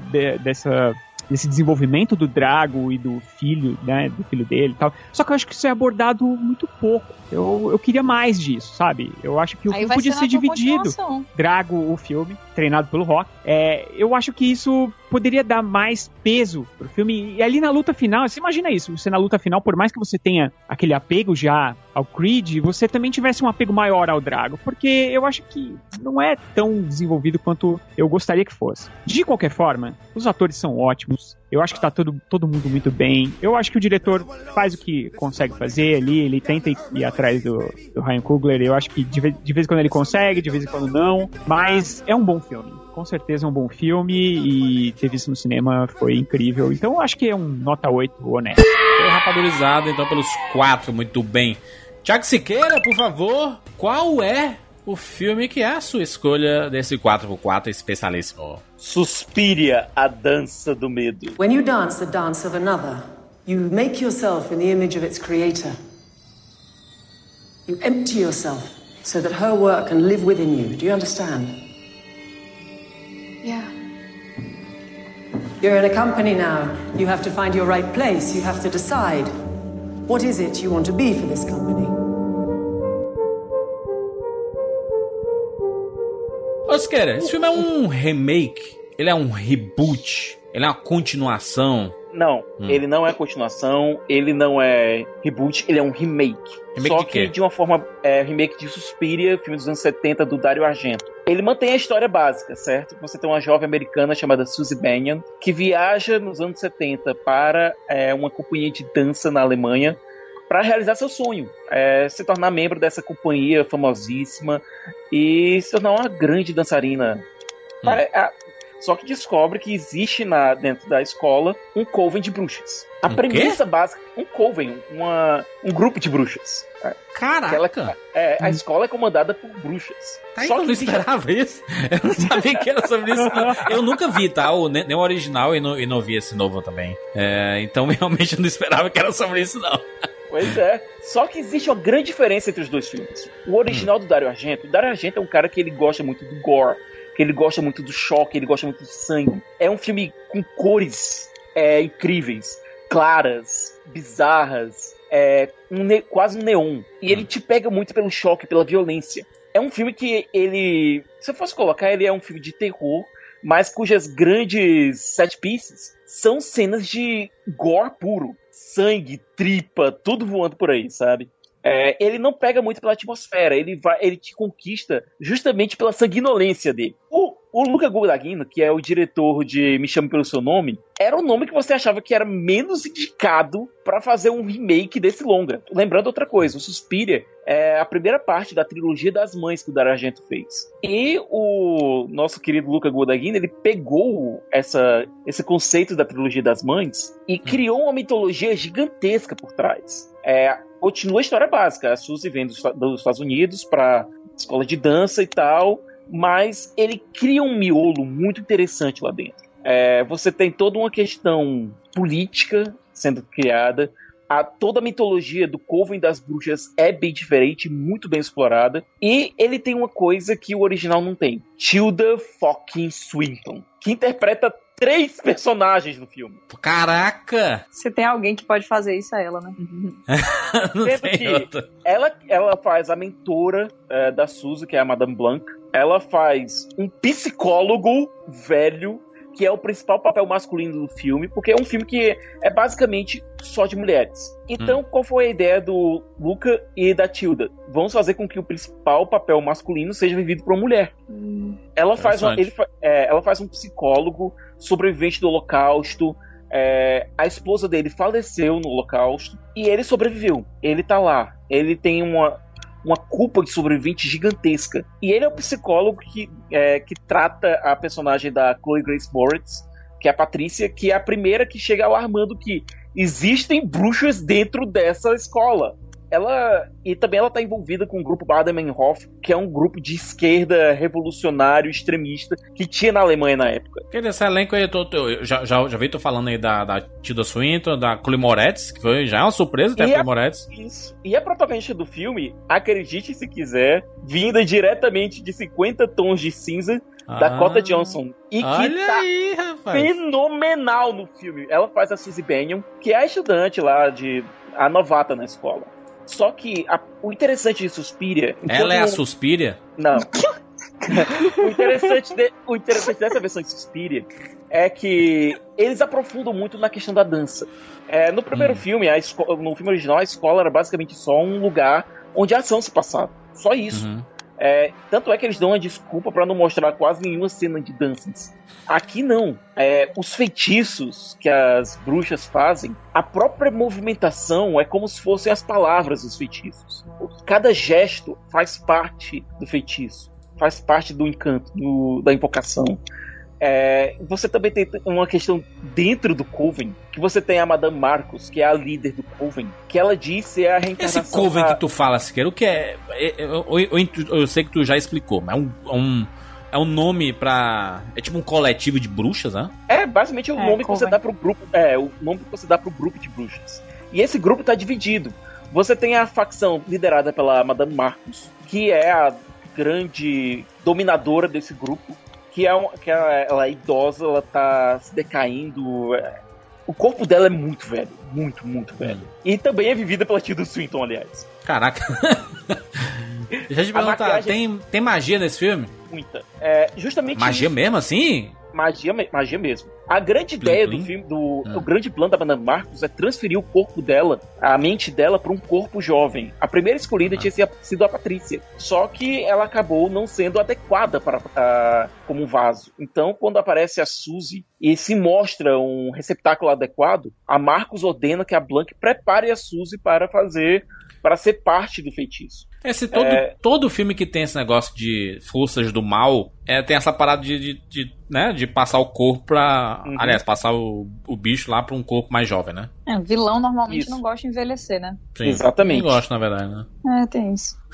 desse desenvolvimento do Drago e do filho, né, do filho dele e tal. Só que eu acho que isso é abordado muito pouco. Eu queria mais disso, sabe? Eu acho que o filme podia ser dividido. Drago, o filme, treinado pelo Rock. Eu acho que isso poderia dar mais peso pro filme. E ali na luta final, você imagina isso, você na luta final, por mais que você tenha aquele apego já ao Creed, você também tivesse um apego maior ao Drago, porque eu acho que não é tão desenvolvido quanto eu gostaria que fosse. De qualquer forma, os atores são ótimos, eu acho que tá todo mundo muito bem, eu acho que o diretor faz o que consegue fazer ali, ele tenta ir atrás do Ryan Coogler, eu acho que de vez em quando ele consegue, de vez em quando não, mas é um bom filme. Com certeza é um bom filme, e ter visto no cinema foi incrível. Então eu acho que é um nota 8 honesto. Foi rapadurizado então pelos 4, muito bem. Thiago Siqueira, por favor, qual é o filme que é a sua escolha desse 4x4 especialíssimo? Suspiria, a dança do medo. When you dance the dance of another, you make yourself in the image of its creator. You empty yourself so that her work can live within you. Do you understand? Yeah. You're in a company now. You have to find your right place. You have to decide. What is it you want to be for this company? Oscar, esse filme é um remake? Ele é um reboot? Ele é uma continuação? Não, ele não é continuação, ele não é reboot, ele é um remake. Só que de uma forma, remake de Suspiria, filme dos anos 70 do Dario Argento. Ele mantém a história básica, certo? Você tem uma jovem americana chamada Suzy Bannion, que viaja nos anos 70 para uma companhia de dança na Alemanha para realizar seu sonho, se tornar membro dessa companhia famosíssima e se tornar uma grande dançarina. Só que descobre que existe dentro da escola um coven de bruxas. A premissa básica, um coven, um grupo de bruxas. Caraca! A escola é comandada por bruxas. Só que eu não esperava isso. Eu não sabia que era sobre isso, não. Eu nunca vi, tá? Nem o original e não vi esse novo também. Então, realmente, eu não esperava que era sobre isso, não. Pois é. Só que existe uma grande diferença entre os dois filmes. O original do Dario Argento é um cara que ele gosta muito do gore, que ele gosta muito do choque, ele gosta muito do sangue. É um filme com cores incríveis. claras, bizarras, quase um neon. E ele te pega muito pelo choque, pela violência. É um filme que ele... Se eu fosse colocar, ele é um filme de terror, mas cujas grandes set pieces são cenas de gore puro. Sangue, tripa, tudo voando por aí, sabe? Ele não pega muito pela atmosfera, ele te conquista justamente pela sanguinolência dele. O Luca Guadagnino, que é o diretor de Me Chame Pelo Seu Nome, era um nome que você achava que era menos indicado pra fazer um remake desse longa. Lembrando outra coisa, o Suspiria é a primeira parte da trilogia das mães que o Dario Argento fez. E o nosso querido Luca Guadagnino, ele pegou esse conceito da trilogia das mães e criou uma mitologia gigantesca por trás. Continua a história básica, a Suzy vem dos Estados Unidos pra escola de dança e tal, mas ele cria um miolo muito interessante lá dentro. Você tem toda uma questão política sendo criada, toda a mitologia do Coven das Bruxas é bem diferente, muito bem explorada, e ele tem uma coisa que o original não tem: Tilda fucking Swinton, que interpreta 3 personagens no filme. Caraca! Se tem alguém que pode fazer isso, é ela, né? Não tem outra. Ela faz a mentora da Suzy, que é a Madame Blanc. Ela faz um psicólogo velho, que é o principal papel masculino do filme, porque é um filme que é basicamente só de mulheres. Então, qual foi a ideia do Luca e da Tilda? Vamos fazer com que o principal papel masculino seja vivido por uma mulher. Ela faz um psicólogo sobrevivente do Holocausto. A esposa dele faleceu no Holocausto e ele sobreviveu. Ele tá lá. Ele tem uma culpa de sobrevivente gigantesca. E ele é o psicólogo que trata a personagem da Chloe Grace Moretz, que é a Patrícia, que é a primeira que chega alarmando que existem bruxas dentro dessa escola. E também ela está envolvida com o grupo Baden-Meinhof, que é um grupo de esquerda revolucionário, extremista, que tinha na Alemanha na época. Esse elenco aí, eu já vi tu falando aí da Tilda Swinton, da Chloe Moretz, que foi já uma surpresa ter a Chloe Moretz. Isso. E a protagonista do filme, acredite se quiser, vinda diretamente de 50 Tons de Cinza, Dakota Johnson. E que tá aí, fenomenal no filme. Ela faz a Suzy Bennion, que é a estudante lá, a novata na escola. Só que o interessante de Suspiria... Ela é a Suspiria? Não. O interessante dessa versão de Suspiria é que eles aprofundam muito na questão da dança. No primeiro filme, no filme original, a escola era basicamente só um lugar onde a ação se passava. Só isso. Tanto é que eles dão uma desculpa pra não mostrar quase nenhuma cena de danças. Aqui não. Os feitiços que as bruxas fazem, a própria movimentação é como se fossem as palavras dos feitiços. Cada gesto faz parte do feitiço, faz parte do encanto, da invocação. Você também tem uma questão dentro do Coven, que você tem a Madame Marcos, que é a líder do Coven, que ela diz ser a reencarnação. Esse Coven que tu fala, Siqueira, o que é? Eu sei que tu já explicou, mas é um nome pra... É tipo um coletivo de bruxas, né? Basicamente o nome que você dá pro grupo. O nome que você dá pro grupo de bruxas. E esse grupo tá dividido. Você tem a facção liderada pela Madame Marcos, que é a grande dominadora desse grupo. Ela é idosa, ela tá se decaindo. O corpo dela é muito velho. Muito, muito velho. E também é vivida pela Tilda Swinton, aliás. Caraca. Deixa eu te perguntar, tem magia nesse filme? Muita. Justamente magia isso. Mesmo assim? Magia mesmo. A grande ideia do filme, o grande plano da Madame Marcos é transferir o corpo dela, a mente dela, para um corpo jovem. A primeira escolhida tinha sido a Patrícia. Só que ela acabou não sendo adequada como um vaso. Então, quando aparece a Suzy e se mostra um receptáculo adequado, a Marcos ordena que a Blanc prepare a Suzy para ser parte do feitiço. Todo filme que tem esse negócio de forças do mal tem essa parada de passar o corpo pra... Aliás, passar o bicho lá pra um corpo mais jovem, né? O vilão normalmente não gosta de envelhecer, né? Sim, exatamente. Não gosta, na verdade, né? Tem isso.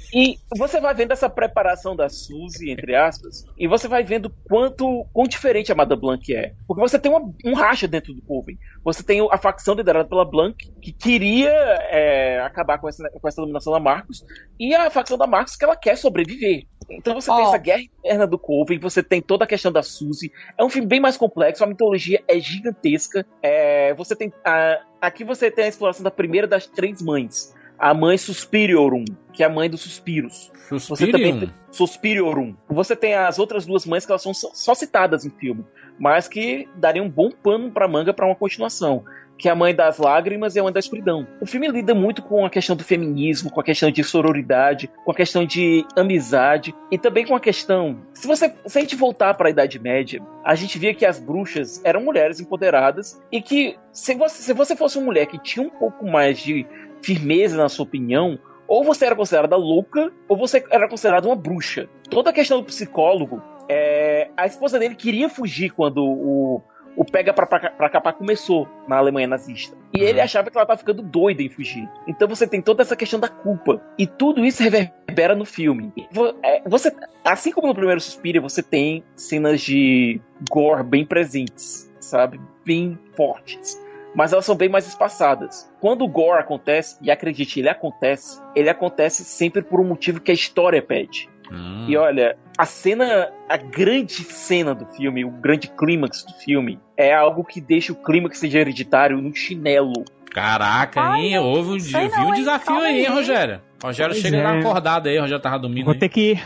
E você vai vendo essa preparação da Suzy, entre aspas, e você vai vendo quão diferente a Madame Blanc é. Porque você tem um racha dentro do Coven. Você tem a facção liderada pela Blanc, que queria acabar com essa dominação da Marcos, e a facção da Marcos que ela quer sobreviver. Então você tem essa guerra interna do Coven, você tem toda a questão da Suzy. É um filme bem mais complexo, a mitologia é gigantesca. Você tem aqui você tem a exploração da primeira das 3 mães. A mãe Suspiriorum, que é a mãe dos suspiros. Suspiriorum. Você tem as outras 2 mães que elas são só citadas em filme, mas que dariam um bom pano pra manga pra uma continuação, que é a mãe das lágrimas e a mãe da escuridão. O filme lida muito com a questão do feminismo, com a questão de sororidade, com a questão de amizade e também com a questão... Se a gente voltar para a Idade Média, a gente via que as bruxas eram mulheres empoderadas e que se você fosse uma mulher que tinha um pouco mais de firmeza na sua opinião, ou você era considerada louca, ou você era considerada uma bruxa. Toda a questão do psicólogo, a esposa dele queria fugir quando o Pega pra Capar começou na Alemanha nazista. E ele achava que ela estava ficando doida em fugir. Então você tem toda essa questão da culpa. E tudo isso reverbera no filme. Você, assim como no primeiro Suspiria, você tem cenas de gore bem presentes, sabe? Bem fortes. Mas elas são bem mais espaçadas. Quando o gore acontece, e acredite, ele acontece sempre por um motivo que a história pede. E olha, a grande cena do filme, o grande clímax do filme, é algo que deixa o clímax de Hereditário no chinelo. Caraca, hein? Viu um desafio aí, hein, Rogério? Rogério chega na acordada aí, Rogério tava dormindo. Vou ter que...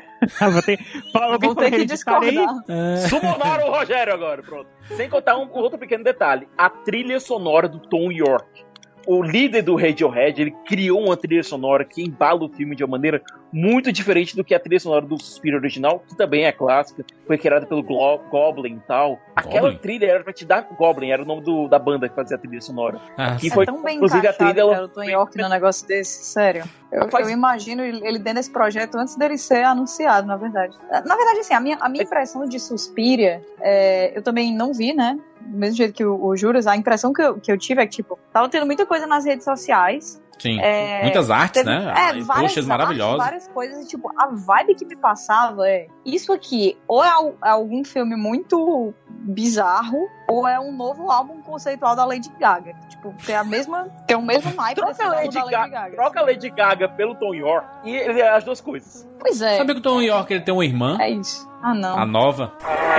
Vou ter que discordar. Sumonaram o Rogério agora, pronto. Sem contar um outro pequeno detalhe. A trilha sonora do Tom York. O líder do Radiohead, ele criou uma trilha sonora que embala o filme de uma maneira muito diferente do que a trilha sonora do Suspiria original, que também é clássica, foi criada pelo Goblin e tal. Aquela trilha era pra te dar... Goblin era o nome da banda que fazia a trilha sonora. Que foi, tão bem inclusive, a trilha... o Tom York no negócio desse, sério. Eu imagino ele dentro desse projeto antes dele ser anunciado, na verdade. Na verdade, assim, a minha impressão de Suspiria, eu também não vi, né? Do mesmo jeito que o Juras, a impressão que eu tive é que, tipo, tava tendo muita coisa nas redes sociais. Sim, muitas artes, né? Posts maravilhosos. Várias coisas, e, tipo, a vibe que me passava isso aqui, ou é algum filme muito bizarro, ou é um novo álbum conceitual da Lady Gaga. Tipo, tem o mesmo naipe desse álbum da Lady Gaga. Troca a Lady Gaga pelo Tom York e ele é as duas coisas. Pois é. Sabe que o Tom York ele tem uma irmã? É isso. Ah, não. A nova.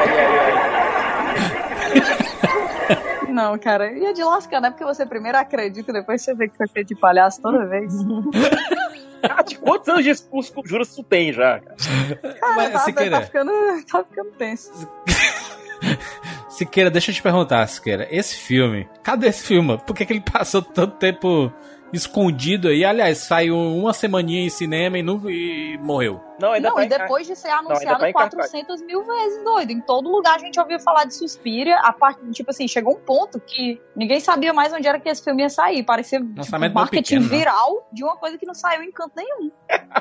Não, cara, ia de lascar, né? Porque você primeiro acredita e depois você vê que foi feito de palhaço toda vez. De quantos anos de discurso juras tu tem já, cara? Tá ficando tenso. Siqueira, deixa eu te perguntar, Siqueira. Esse filme, cadê esse filme? Por que ele passou tanto tempo escondido aí? Aliás, saiu uma semaninha em cinema e morreu. E depois de ser anunciado 400 mil vezes, doido. Em todo lugar a gente ouvia falar de Suspiria. A parte, tipo assim, chegou um ponto que ninguém sabia mais onde era que esse filme ia sair. Parecia marketing viral de uma coisa que não saiu em canto nenhum.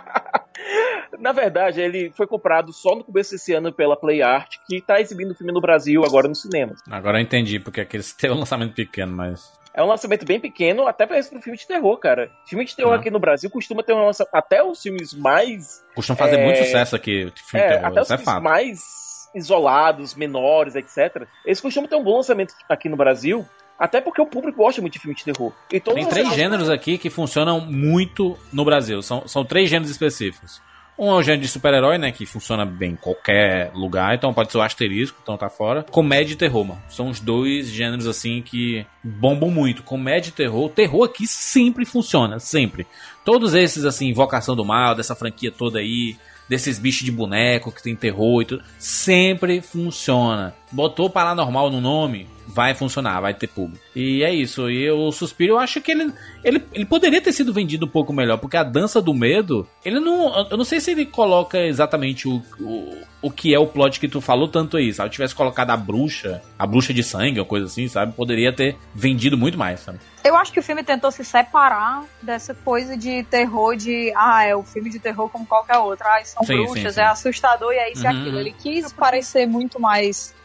Na verdade, ele foi comprado só no começo desse ano pela Play Art, que tá exibindo o filme no Brasil agora no cinema. Agora eu entendi porque eles têm um lançamento pequeno, mas... É um lançamento bem pequeno, até parece pro filme de terror, cara. Filme de terror aqui no Brasil costuma ter um lançamento... Até os filmes mais... Costumam fazer muito sucesso aqui, filme de terror, até os filmes mais isolados, menores, etc. Eles costumam ter um bom lançamento aqui no Brasil, até porque o público gosta muito de filme de terror. E tem 3 gêneros aqui que funcionam muito no Brasil. São 3 gêneros específicos. Um é o gênero de super-herói, né, que funciona bem em qualquer lugar, então pode ser o asterisco, então tá fora. Comédia e terror, mano. São os 2 gêneros, assim, que bombam muito. Comédia e terror. Terror aqui sempre funciona, sempre. Todos esses, assim, Invocação do Mal, dessa franquia toda aí, desses bichos de boneco que tem terror e tudo, sempre funciona. Botou Paranormal no nome, vai funcionar, vai ter público. E é isso. E o Suspiria, eu acho que ele poderia ter sido vendido um pouco melhor, porque a Dança do Medo, eu não sei se ele coloca exatamente o que é o plot que tu falou tanto aí, sabe? Se tivesse colocado a bruxa de sangue, ou coisa assim, sabe? Poderia ter vendido muito mais, sabe? Eu acho que o filme tentou se separar dessa coisa de terror é o filme de terror como qualquer outro. São bruxas, sim. É assustador e é isso e aquilo. Ele quis parecer muito mais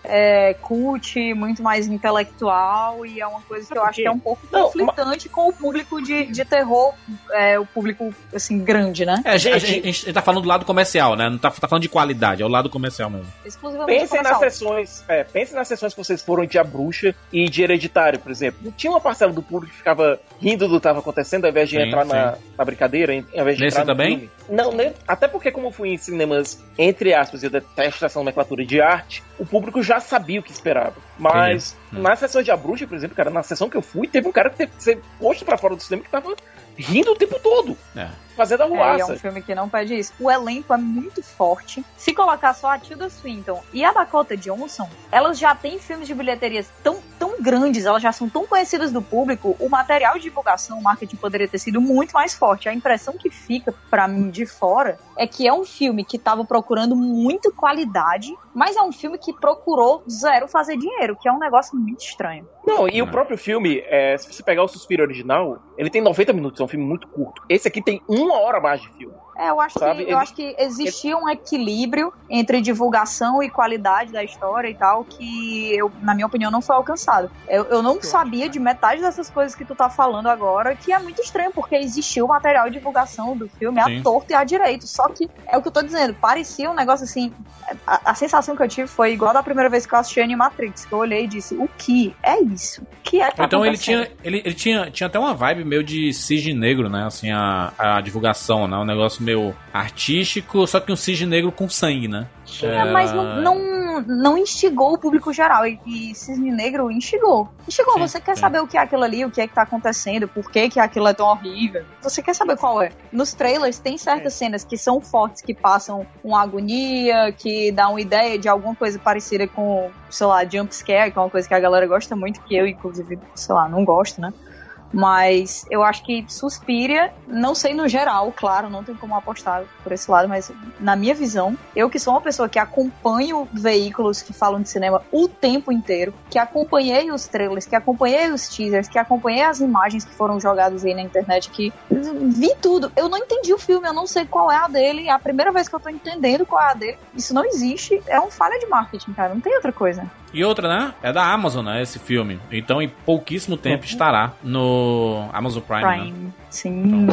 cult, muito mais intelectual, e é uma coisa que eu acho que é um pouco conflitante com o público de terror, o público, assim, grande, né? A gente tá falando do lado comercial, né? Não tá falando de qualidade, é o lado comercial mesmo. Exclusivamente comercial. Pensem nas sessões que vocês foram de A Bruxa e de Hereditário, por exemplo. Não tinha uma parcela do público que ficava rindo do que estava acontecendo, ao invés de entrar na brincadeira, ao invés de Nesse entrar no também? filme. Não, até porque como eu fui em cinemas, entre aspas, eu detesto essa nomenclatura de arte, o público já sabia o que esperava. Mas na sessão de A Bruxa, por exemplo, cara, na sessão que eu fui, teve um cara que teve que ser posto pra fora do cinema que tava rindo o tempo todo. Fazendo arruaça. É um filme que não pede isso. O elenco é muito forte. Se colocar só a Tilda Swinton e a Dakota Johnson, elas já têm filmes de bilheterias tão grandes, elas já são tão conhecidas do público, o material de divulgação, o marketing poderia ter sido muito mais forte. A impressão que fica pra mim de fora é que é um filme que tava procurando muito qualidade, mas é um filme que procurou zero fazer dinheiro, que é um negócio muito estranho. Não, e o próprio filme, se você pegar o Suspiro original, ele tem 90 minutos, é um filme muito curto. Esse aqui tem 1 hora a mais de filme. Eu acho que existia um equilíbrio entre divulgação e qualidade da história e tal, que, na minha opinião, não foi alcançado. Eu não sabia de metade dessas coisas que tu tá falando agora, que é muito estranho, porque existiu material de divulgação do filme à torto e à direito. Só que, é o que eu tô dizendo, parecia um negócio assim... A sensação que eu tive foi igual da primeira vez que eu assisti Animatrix, que eu olhei e disse, o que é isso? O que é que tá Então acontecendo? ele tinha até uma vibe meio de cisne negro, né? Assim, a divulgação, né? Um negócio meio artístico, só que um cisne negro com sangue, né? Mas não instigou o público geral. E Cisne Negro instigou. Você quer saber o que é aquilo ali, o que é que tá acontecendo, por que aquilo é tão horrível. Você quer saber qual é. Nos trailers tem certas cenas que são fortes, que passam uma agonia, que dá uma ideia de alguma coisa parecida com, sei lá, jump scare, que é uma coisa que a galera gosta muito, que eu, inclusive, sei lá, não gosto, né? Mas eu acho que Suspiria, não sei no geral, claro, não tem como apostar por esse lado, mas na minha visão, eu que sou uma pessoa que acompanho veículos que falam de cinema o tempo inteiro, que acompanhei os trailers, que acompanhei os teasers, que acompanhei as imagens que foram jogadas aí na internet, que vi tudo. Eu não entendi o filme, eu não sei qual é a dele, é a primeira vez que eu tô entendendo qual é a dele. Isso não existe, é uma falha de marketing, cara, não tem outra coisa. E outra, né? É da Amazon, né? Esse filme. Então, em pouquíssimo tempo estará no Amazon Prime. Né? Sim.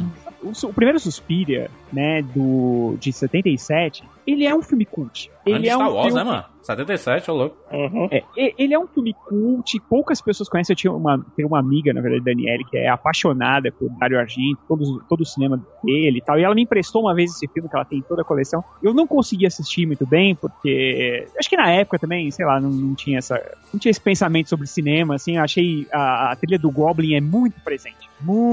O primeiro Suspiria, né, de 77, ele é um filme cult. Ele é Star um Wars, filme... né, mano? 77, ô louco. Ele é um filme cult, poucas pessoas conhecem. Tenho uma amiga, na verdade, Daniele, que é apaixonada por Dario Argento, todo o cinema dele e tal, e ela me emprestou uma vez esse filme, que ela tem toda a coleção. Eu não consegui assistir muito bem, porque acho que na época também, sei lá, não tinha esse pensamento sobre cinema, assim. Eu achei a trilha do Goblin é muito presente,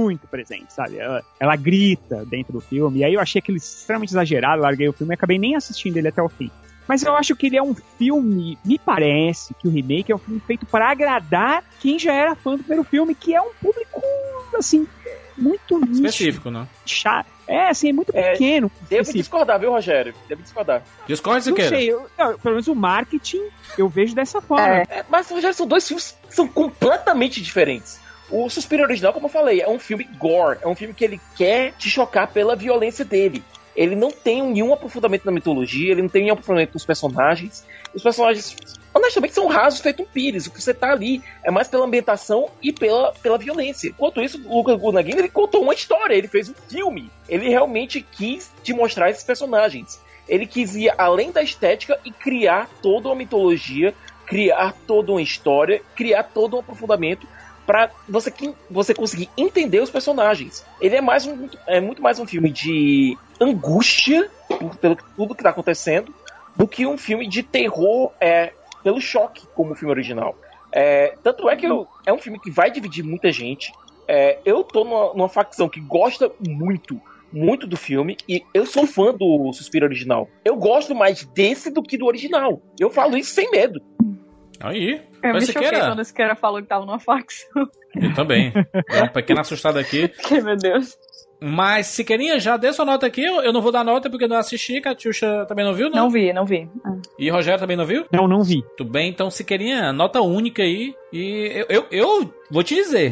sabe? Ela grita dentro do filme, e aí eu achei aquele extremamente exagerado, larguei o filme e acabei nem assistindo ele até o fim. Mas eu acho que ele é um filme, me parece que o remake é um filme feito para agradar quem já era fã do primeiro filme, que é um público, assim, muito específico, né? Chato. Assim, é muito pequeno. Devo discordar, viu, Rogério? Discorda, se queira. Não sei, pelo menos o marketing eu vejo dessa forma. Mas, Rogério, são dois filmes que são completamente diferentes. O Suspiro original, como eu falei, é um filme gore, é um filme que ele quer te chocar pela violência dele. Ele não tem nenhum aprofundamento na mitologia, ele não tem nenhum aprofundamento nos personagens. Os personagens, honestamente, são rasos, feito um pires. O que você tá ali é mais pela ambientação e pela violência. Enquanto isso, o Luca Guadagnino, ele contou uma história, ele fez um filme. Ele realmente quis te mostrar esses personagens. Ele quis ir além da estética e criar toda uma mitologia, criar toda uma história, criar todo um aprofundamento pra você conseguir entender os personagens. Ele é muito mais um filme de angústia pelo tudo que tá acontecendo do que um filme de terror pelo choque, como o filme original. Tanto é que é um filme que vai dividir muita gente. Eu tô numa facção que gosta muito do filme, e eu sou fã do Suspiro original. Eu gosto mais desse do que do original. Eu falo isso sem medo. Aí. Eu me choquei quando esse cara falou que tava numa facção. Eu também. Deu uma pequena assustada aqui. Meu Deus. Mas, Siqueirinha, já dê sua nota aqui. Eu não vou dar nota porque eu não assisti. Catiuxa também não viu, não? Não vi. E Rogério também não viu? Não vi. Tudo bem, então, Siqueirinha, nota única aí. E eu vou te dizer,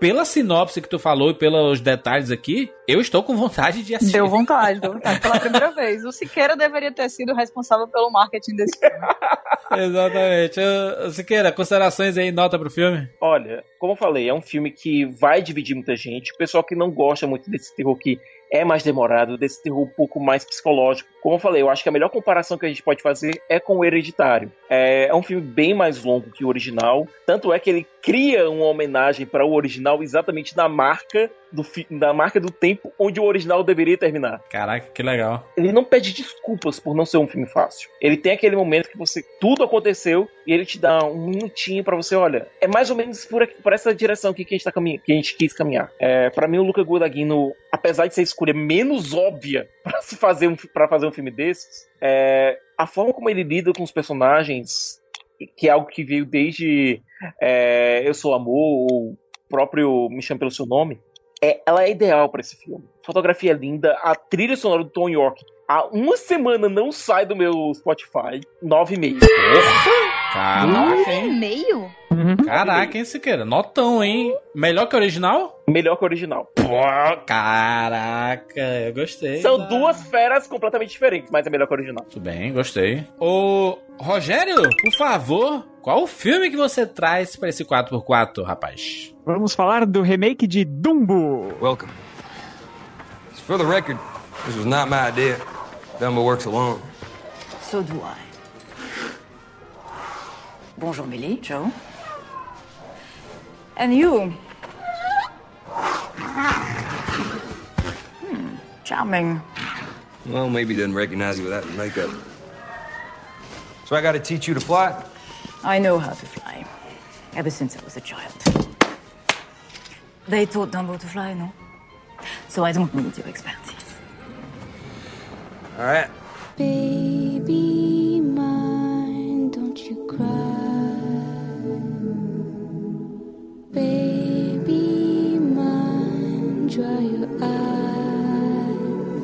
pela sinopse que tu falou e pelos detalhes aqui, eu estou com vontade de assistir. Deu vontade pela primeira vez. O Siqueira deveria ter sido responsável pelo marketing desse filme. Exatamente. Siqueira, considerações aí, nota pro filme? Olha, como eu falei, é um filme que vai dividir muita gente. O pessoal que não gosta muito desse terror que é mais demorado, desse terror um pouco mais psicológico. Como eu falei, eu acho que a melhor comparação que a gente pode fazer é com o Hereditário. É um filme bem mais longo que o original, tanto é que ele cria uma homenagem para o original exatamente na marca do tempo onde o original deveria terminar. Caraca, que legal. Ele não pede desculpas por não ser um filme fácil. Ele tem aquele momento que tudo aconteceu e ele te dá um minutinho pra você, olha, é mais ou menos por essa direção aqui que a gente quis caminhar. Pra mim, o Luca Guadagnino, apesar de ser a escolha menos óbvia pra fazer um filme desses, a forma como ele lida com os personagens, que é algo que veio desde Eu Sou Amor, ou próprio Me Chame Pelo Seu Nome, ela é ideal pra esse filme. A fotografia é linda, a trilha sonora do Tom York há uma semana não sai do meu Spotify, 9,5. Caraca, hein? 9,5? Caraca, hein, Siqueira? Notão, hein? Melhor que o original? Melhor que o original. Pô, caraca, eu gostei. São duas feras completamente diferentes, mas é melhor que o original. Tudo bem, gostei. Ô, Rogério, por favor, qual o filme que você traz pra esse 4x4, rapaz? Vamos falar do remake de Dumbo. Welcome. For the record, this was not my idea. Dumbo works alone. So do I. Bonjour, Millie, Joe. And you? Charming. Well, maybe he doesn't recognize you without the makeup. So I gotta teach you to fly? I know how to fly. Ever since I was a child. They taught Dumbo to fly, no? So I don't need your expertise. All right. Baby mine, don't you cry. Baby mine, dry your eyes.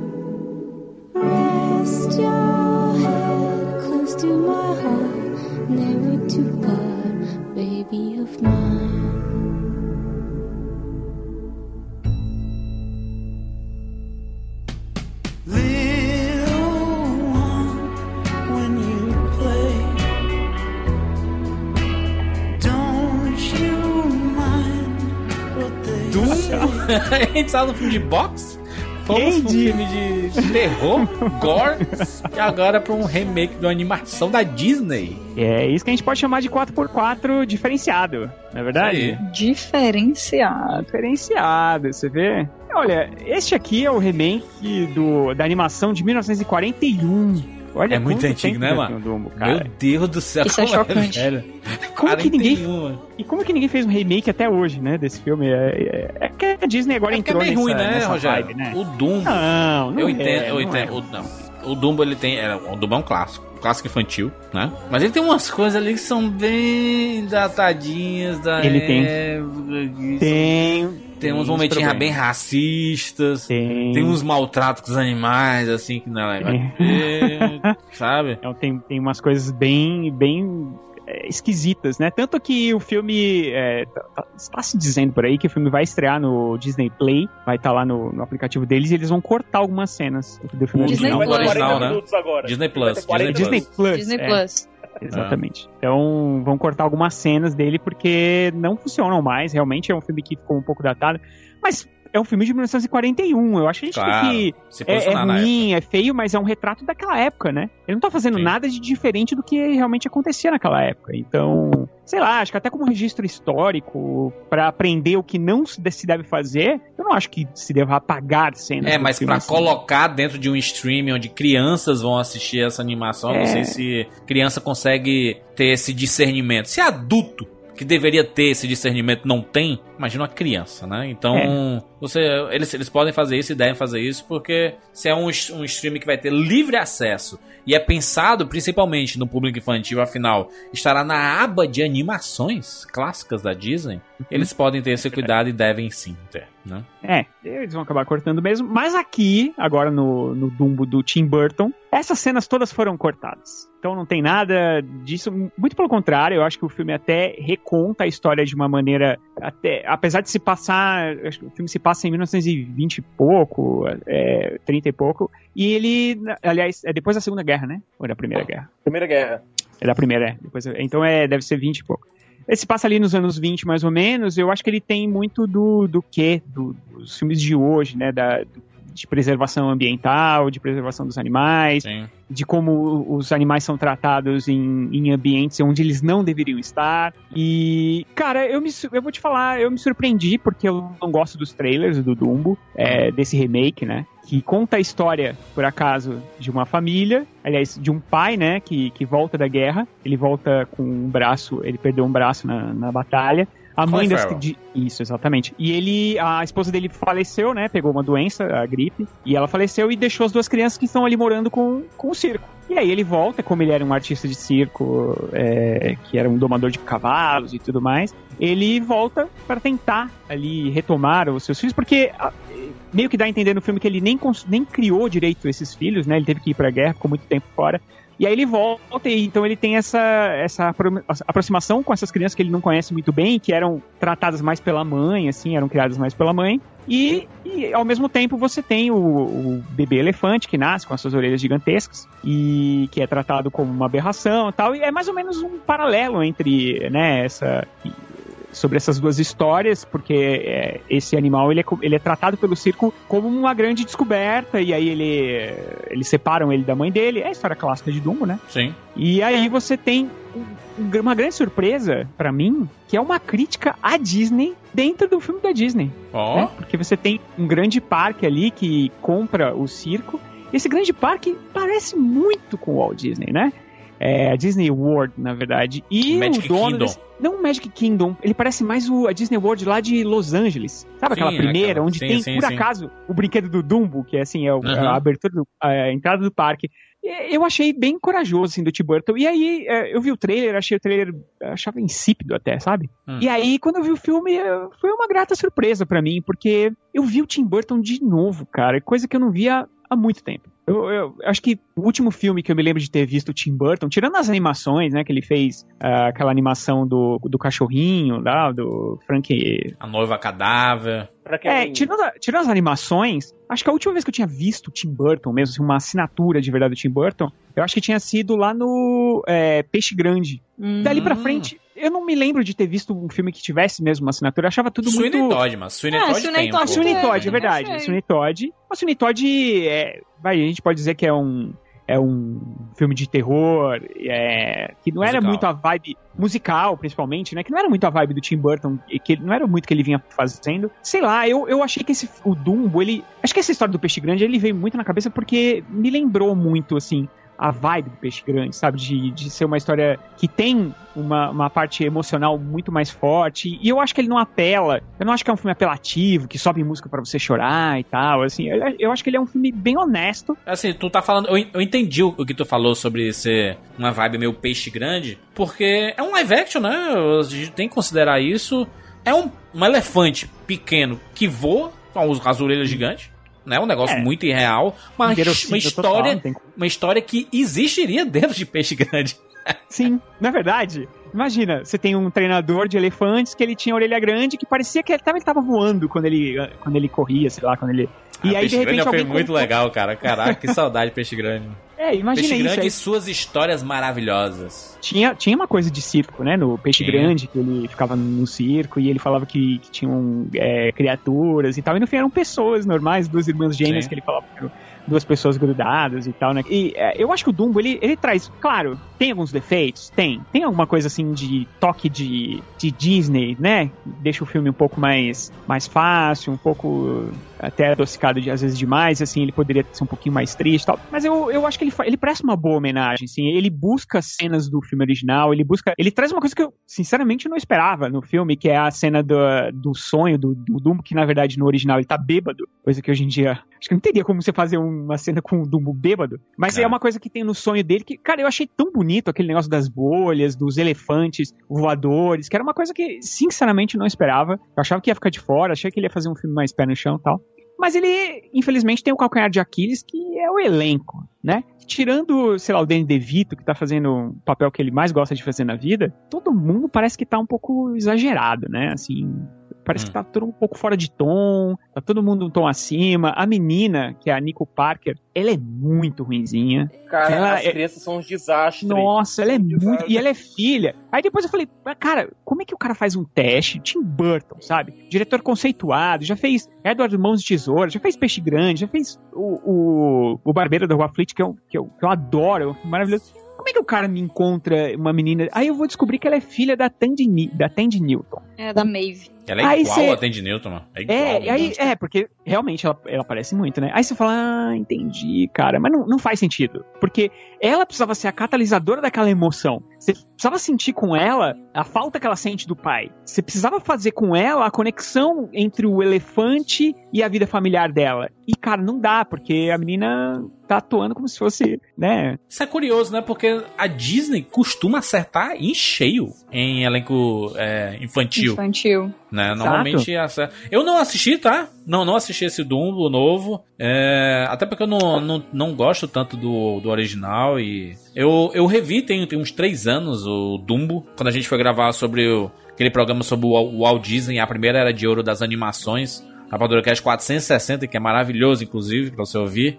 Rest your head close to my heart, never to part, baby of mine. A gente saiu do filme de boxe, fomos pro filme de terror, gore, e agora pra um remake de uma animação da Disney. É isso que a gente pode chamar de 4x4 diferenciado, não é verdade? Diferenciado. Diferenciado, você vê? Olha, este aqui é o remake da animação de 1941. Olha, é muito antigo, né, mano? Dumbo, meu Deus do céu, isso é chocante. Como que ninguém fez um remake até hoje, né, desse filme? É que a Disney agora entrou nessa, ruim, né, nessa Rogério? vibe, né? O Dumbo. Não eu é, entendo. O Dumbo, ele tem. O Dumbo é um clássico infantil, né? Mas ele tem umas coisas ali que são bem datadinhas da ele tem uns momentinhos bem racistas. Tem uns maltratos com os animais, assim, que não é legal. Sabe? Tem umas coisas bem esquisitas, né? Tanto que o filme está se dizendo por aí que o filme vai estrear no Disney Play, vai estar lá no aplicativo deles e eles vão cortar algumas cenas do filme original, né? Disney Plus. Disney Plus. Exatamente. Então vão cortar algumas cenas dele porque não funcionam mais. Realmente é um filme que ficou um pouco datado. Mas é um filme de 1941. Eu acho que a gente tem que... É ruim, é feio, mas é um retrato daquela época, né? Ele não tá fazendo nada de diferente do que realmente acontecia naquela época. Então, sei lá, acho que até como registro histórico, pra aprender o que não se deve fazer, eu não acho que se deva apagar cenas. Mas pra assim, colocar dentro de um streaming onde crianças vão assistir essa animação, não sei se criança consegue ter esse discernimento. Se adulto que deveria ter esse discernimento não tem, imagina uma criança, né? Então, eles podem fazer isso e devem fazer isso, porque se é um streaming que vai ter livre acesso e é pensado principalmente no público infantil, afinal, estará na aba de animações clássicas da Disney, eles podem ter esse cuidado e devem sim ter, né? Eles vão acabar cortando mesmo, mas aqui, agora no Dumbo do Tim Burton, Essas cenas todas foram cortadas. Então não tem nada disso. Muito pelo contrário, eu acho que o filme até reconta a história de uma maneira... apesar de se passar... Acho que o filme se passa em 1920 e pouco, 30 e pouco. E ele, aliás, é depois da Segunda Guerra, né? Ou da Primeira Guerra? Primeira Guerra. É da Primeira, então deve ser 20 e pouco. Ele se passa ali nos anos 20, mais ou menos. Eu acho que ele tem muito dos filmes de hoje, né? De preservação ambiental, de preservação dos animais, sim, de como os animais são tratados em ambientes onde eles não deveriam estar. E, cara, eu vou te falar, eu me surpreendi, porque eu não gosto dos trailers do Dumbo, desse remake, né? Que conta a história, por acaso, de uma família, aliás, de um pai, né, que volta da guerra. Ele volta com um braço, ele perdeu um braço na batalha. A mãe Isso, exatamente. E a esposa dele faleceu, né? Pegou uma doença, a gripe, e ela faleceu e deixou as duas crianças que estão ali morando com o circo. E aí ele volta, como ele era um artista de circo, que era um domador de cavalos e tudo mais, ele volta para tentar ali retomar os seus filhos, porque meio que dá a entender no filme que ele nem criou direito esses filhos, né? Ele teve que ir pra guerra, ficou muito tempo fora. E aí ele volta, e então ele tem essa aproximação com essas crianças que ele não conhece muito bem, que eram tratadas mais pela mãe, assim, eram criadas mais pela mãe. E ao mesmo tempo você tem o bebê elefante que nasce com as suas orelhas gigantescas e que é tratado como uma aberração e tal. E é mais ou menos um paralelo entre, né, sobre essas duas histórias, porque esse animal ele é tratado pelo circo como uma grande descoberta, e aí eles separam ele da mãe dele. É a história clássica de Dumbo, né? Sim. E aí você tem uma grande surpresa pra mim, que é uma crítica à Disney dentro do filme da Disney. Né? Porque você tem um grande parque ali que compra o circo. Esse grande parque parece muito com o Walt Disney, né? A Disney World, na verdade. E Magic o dono Kingdom. Não o Magic Kingdom, ele parece mais a Disney World lá de Los Angeles. Sabe aquela primeira, onde tem, por acaso, o brinquedo do Dumbo, que é assim, a abertura, a entrada do parque. Eu achei bem corajoso, assim, do Tim Burton. E aí, eu vi o trailer, achava insípido até, sabe? E aí, quando eu vi o filme, foi uma grata surpresa pra mim, porque eu vi o Tim Burton de novo, cara, coisa que eu não via há muito tempo. Eu acho que o último filme que eu me lembro de ter visto o Tim Burton, tirando as animações, né, que ele fez aquela animação do cachorrinho lá, do Frank... A Noiva Cadáver. Tirando as animações, acho que a última vez que eu tinha visto o Tim Burton mesmo, assim, uma assinatura de verdade do Tim Burton, eu acho que tinha sido lá no Peixe Grande. Dali pra frente, eu não me lembro de ter visto um filme que tivesse mesmo uma assinatura. Eu achava tudo muito... Sweeney Todd, mas Sweeney Todd tem. Sweeney Todd, é verdade. Sweeney Todd. Mas Sweeney Todd, a gente pode dizer que é um filme de terror, que não era muito a vibe musical, principalmente, né? Que não era muito a vibe do Tim Burton, que não era muito o que ele vinha fazendo. Sei lá, eu achei que o Dumbo, acho que essa história do Peixe Grande, ele veio muito na cabeça porque me lembrou muito, assim, a vibe do Peixe Grande, sabe? De ser uma história que tem uma parte emocional muito mais forte. E eu acho que ele não apela. Eu não acho que é um filme apelativo, que sobe música pra você chorar e tal. Assim, eu acho que ele é um filme bem honesto. Assim, tu tá falando... Eu entendi o que tu falou sobre ser uma vibe meio Peixe Grande, porque é um live action, né? A gente tem que considerar isso. É um elefante pequeno que voa com as orelhas gigantes. Né? Um negócio muito irreal, mas uma história que existiria dentro de Peixe Grande. Sim, na verdade, imagina, você tem um treinador de elefantes que ele tinha orelha grande, que parecia que ele tava voando quando ele corria, sei lá, quando ele... E aí, Peixe de repente, Grande foi muito legal, cara. Caraca, que saudade de Peixe Grande. Imagina Peixe Grande isso. E suas histórias maravilhosas. Tinha uma coisa de circo, né? No Peixe Grande, que ele ficava no circo e ele falava que tinham criaturas e tal. E no fim eram pessoas normais, duas irmãs gêmeas que ele falava que eram duas pessoas grudadas e tal, né? E eu acho que o Dumbo, ele traz... Claro, tem alguns defeitos? Tem alguma coisa assim de toque de Disney, né? Deixa o filme um pouco mais fácil, um pouco até adocicado às vezes demais, assim, ele poderia ser um pouquinho mais triste e tal. Mas eu acho que ele presta uma boa homenagem, assim. Ele busca cenas do filme original, ele traz uma coisa que eu, sinceramente, não esperava no filme, que é a cena do sonho do Dumbo, que na verdade no original ele tá bêbado, coisa que hoje em dia, acho que não teria como você fazer uma cena com o Dumbo bêbado, mas é uma coisa que tem no sonho dele, que, cara, eu achei tão bonito aquele negócio das bolhas, dos elefantes voadores, que era uma coisa que, sinceramente, não esperava. Eu achava que ia ficar de fora, achei que ele ia fazer um filme mais pé no chão e tal. Mas ele, infelizmente, tem o calcanhar de Aquiles, que é o elenco, né? Tirando, sei lá, o Danny DeVito, que tá fazendo um papel que ele mais gosta de fazer na vida, todo mundo parece que tá um pouco exagerado, né? Assim, parece que tá todo um pouco fora de tom, tá todo mundo um tom acima. A menina, que é a Nico Parker, ela é muito ruinzinha. Cara, as crianças são um desastre. Nossa, ela é muito... E ela é filha. Aí depois eu falei, cara, como é que o cara faz um teste? Tim Burton, sabe? Diretor conceituado, já fez Edward Mãos de Tesoura, já fez Peixe Grande, já fez o Barbeiro da Rua Fleet, que eu adoro, é um filme maravilhoso. Como é que o cara me encontra uma menina... Aí eu vou descobrir que ela é filha da Tandy Newton. É, da Maeve. Ela é igual a Tandy Newton, mano. Porque realmente ela parece muito, né? Aí você fala, entendi, cara. Mas não faz sentido. Porque ela precisava ser a catalisadora daquela emoção. Você precisava sentir com ela a falta que ela sente do pai. Você precisava fazer com ela a conexão entre o elefante e a vida familiar dela. E, cara, não dá, porque a menina tá atuando como se fosse, né? Isso é curioso, né? Porque a Disney costuma acertar em cheio em elenco infantil. Né? Normalmente acerta. Eu não assisti, tá? Não assisti esse Dumbo novo. Até porque eu não gosto tanto do original. E eu revi, tem uns 3 anos o Dumbo, quando a gente foi gravar sobre aquele programa sobre o Walt Disney, a primeira era de ouro das animações. Rapadura-Cast 460, que é maravilhoso, inclusive, pra você ouvir.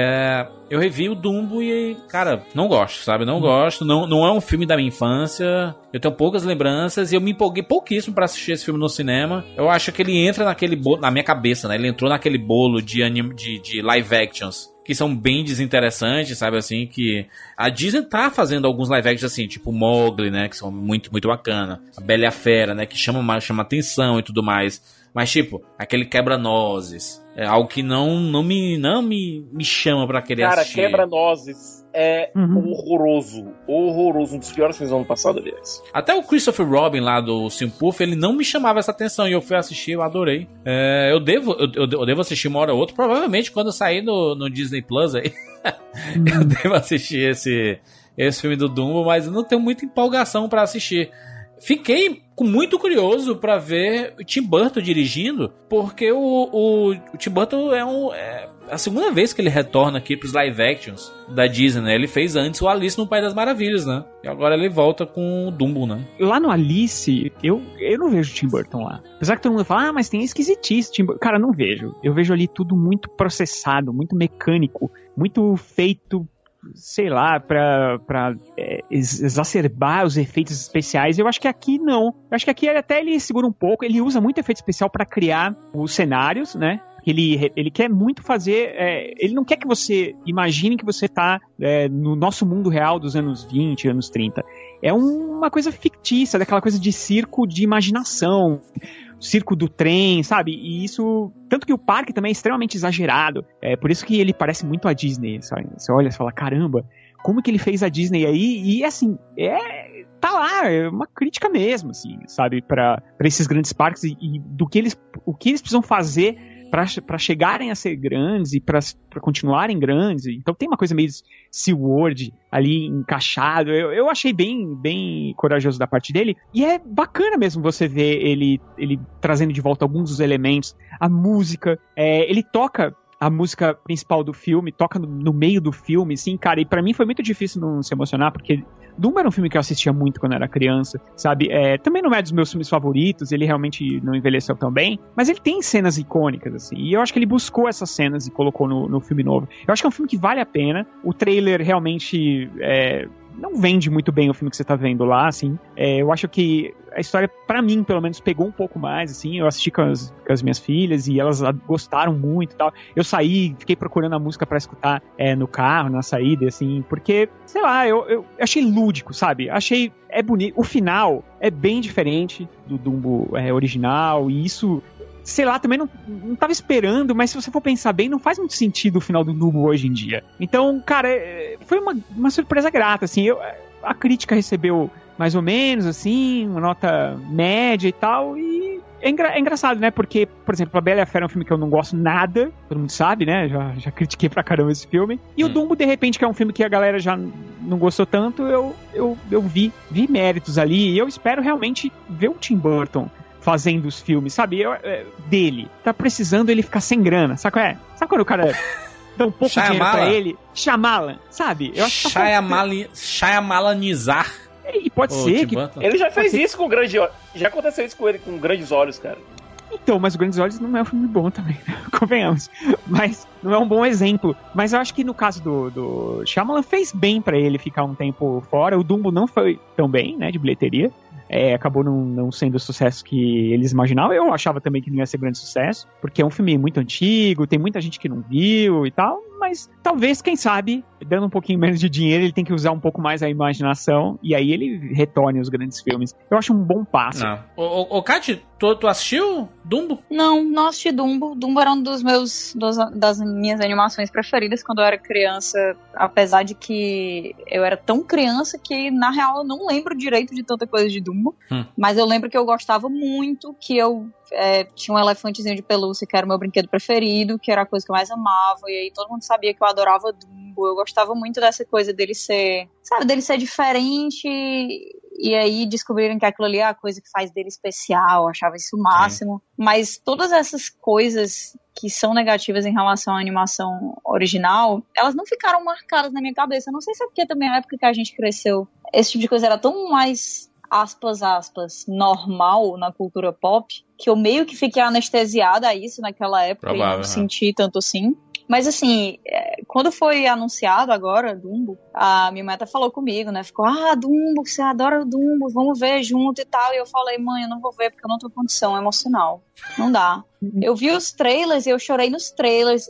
Eu revi o Dumbo e, cara, não gosto, sabe? Não gosto. Não é um filme da minha infância. Eu tenho poucas lembranças e eu me empolguei pouquíssimo pra assistir esse filme no cinema. Eu acho que ele entra naquele bolo, na minha cabeça, né? Ele entrou naquele bolo de live actions que são bem desinteressantes, sabe, assim, que a Disney tá fazendo alguns live actions assim, tipo Mowgli, né, que são muito, muito bacana, a Bela e a Fera, né, que chama atenção e tudo mais, mas tipo, aquele Quebra-Nozes, é algo que não me chama pra querer assistir. Cara, Quebra-Nozes é horroroso, um dos piores filmes do ano passado, aliás. Até o Christopher Robin lá do Simpuff, ele não me chamava essa atenção e eu fui assistir, eu adorei. Eu devo assistir uma hora ou outra, provavelmente quando eu sair no Disney Plus aí, eu devo assistir esse filme do Dumbo, mas eu não tenho muita empolgação pra assistir. Fiquei muito curioso pra ver o Tim Burton dirigindo, porque o Tim Burton é a segunda vez que ele retorna aqui pros live actions da Disney, né? Ele fez antes o Alice no País das Maravilhas, né? E agora ele volta com o Dumbo, né? Lá no Alice, eu não vejo o Tim Burton lá. Apesar que todo mundo fala, mas tem esquisitice Tim Burton. Cara, não vejo. Eu vejo ali tudo muito processado, muito mecânico, muito feito, sei lá, pra exacerbar os efeitos especiais. Eu acho que aqui não. Eu acho que aqui até ele segura um pouco. Ele usa muito efeito especial pra criar os cenários, né? Ele quer muito fazer... ele não quer que você imagine que você tá no nosso mundo real dos anos 20, anos 30. É uma coisa fictícia, daquela coisa de circo de imaginação, circo do trem, sabe? E isso... Tanto que o parque também é extremamente exagerado. É por isso que ele parece muito a Disney, sabe? Você olha e fala, caramba, como que ele fez a Disney aí? E assim, tá lá, é uma crítica mesmo, assim, sabe? Pra esses grandes parques e o que eles precisam fazer para chegarem a ser grandes e para continuarem grandes. Então tem uma coisa meio SeaWorld ali encaixado. Eu achei bem corajoso da parte dele. E é bacana mesmo você ver ele trazendo de volta alguns dos elementos. A música, ele toca a música principal do filme, toca no meio do filme, sim, cara, e pra mim foi muito difícil não se emocionar, porque Dumbo era um filme que eu assistia muito quando era criança, sabe, também não é dos meus filmes favoritos, ele realmente não envelheceu tão bem, mas ele tem cenas icônicas, assim, e eu acho que ele buscou essas cenas e colocou no filme novo. Eu acho que é um filme que vale a pena, o trailer realmente não vende muito bem o filme que você tá vendo lá, assim. Eu acho que a história, pra mim, pelo menos, pegou um pouco mais, assim. Eu assisti com as minhas filhas e elas gostaram muito e tal. Eu saí, fiquei procurando a música pra escutar no carro, na saída, assim, porque, sei lá, eu achei lúdico, sabe? Achei, bonito. O final é bem diferente do Dumbo original e isso... Sei lá, também não tava esperando, mas se você for pensar bem, não faz muito sentido o final do Dumbo hoje em dia. Então, cara, foi uma surpresa grata, assim. A crítica recebeu mais ou menos, assim, uma nota média e tal, e é engraçado, né? Porque, por exemplo, A Bela e a Fera é um filme que eu não gosto nada, todo mundo sabe, né? Já critiquei pra caramba esse filme. E o Dumbo, de repente, que é um filme que a galera já não gostou tanto, eu vi méritos ali, e eu espero realmente ver o Tim Burton fazendo os filmes, sabe? Dele. Tá precisando ele ficar sem grana, sabe qual é? Sabe quando o cara dá um pouco de dinheiro pra ele? Shyamalan, sabe? Eu acho que Shyamalanizar. E pode ser que... Ele já fez isso com Grandes Olhos. Já aconteceu isso com ele com Grandes Olhos, cara. Então, mas o Grandes Olhos não é um filme bom também, né? Convenhamos. Mas não é um bom exemplo. Mas eu acho que no caso do Shyamalan fez bem pra ele ficar um tempo fora. O Dumbo não foi tão bem, né, de bilheteria. Acabou não sendo o sucesso que eles imaginavam. Eu achava também que não ia ser grande sucesso, porque é um filme muito antigo, tem muita gente que não viu e tal, mas talvez, quem sabe, dando um pouquinho menos de dinheiro, ele tem que usar um pouco mais a imaginação, e aí ele retorne os grandes filmes. Eu acho um bom passo. Ô, Kátia, tu assistiu Dumbo? Não assisti Dumbo. Dumbo era um das minhas animações preferidas quando eu era criança, apesar de que eu era tão criança que, na real, eu não lembro direito de tanta coisa de Dumbo. Mas eu lembro que eu gostava muito, que eu tinha um elefantezinho de pelúcia que era o meu brinquedo preferido, que era a coisa que eu mais amava, e aí todo mundo sabia que eu adorava Dumbo. Eu gostava muito dessa coisa dele ser, sabe, dele ser diferente, e aí descobriram que aquilo ali é a coisa que faz dele especial. Eu achava isso o máximo. Mas todas essas coisas que são negativas em relação à animação original, elas não ficaram marcadas na minha cabeça. Eu não sei se é porque também na época que a gente cresceu, esse tipo de coisa era tão mais, aspas, normal na cultura pop, que eu meio que fiquei anestesiada a isso naquela época. Provável, e não senti tanto assim. Mas assim, quando foi anunciado agora, Dumbo, a minha mãe até falou comigo, né? Ficou, Dumbo, você adora o Dumbo, vamos ver junto e tal. E eu falei, mãe, eu não vou ver porque eu não tenho condição emocional. Não dá. Eu vi os trailers e eu chorei nos trailers.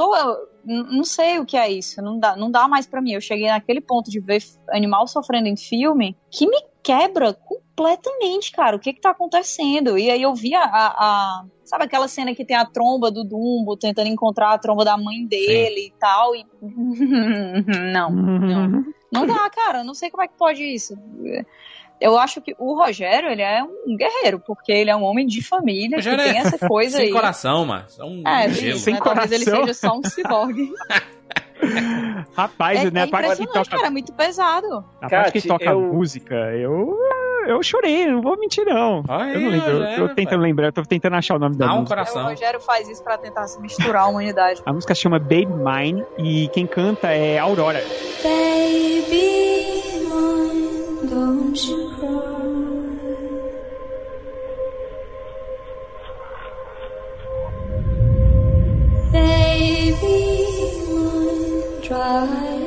Não sei o que é isso. Não dá mais pra mim. Eu cheguei naquele ponto de ver animal sofrendo em filme que me quebra completamente, cara. O que tá acontecendo? E aí eu vi sabe aquela cena que tem a tromba do Dumbo tentando encontrar a tromba da mãe dele e tal? E... Não dá, cara. Eu não sei como é que pode isso. Eu acho que o Rogério, ele é um guerreiro, porque ele é um homem de família, que tem essa coisa sem aí. Coração, mas é um gelo. Sem coração. Talvez ele seja só um ciborgue. Rapaz, né? É impressionante, cara, é muito pesado. A parte que toca música, eu chorei, não vou mentir, não. Eu não lembro, eu tô tentando lembrar, eu tô tentando achar o nome da música. O Rogério faz isso pra tentar se misturar à humanidade. A música chama Baby Mine e quem canta é Aurora. Baby mine, don't you cry. Baby mine, dry.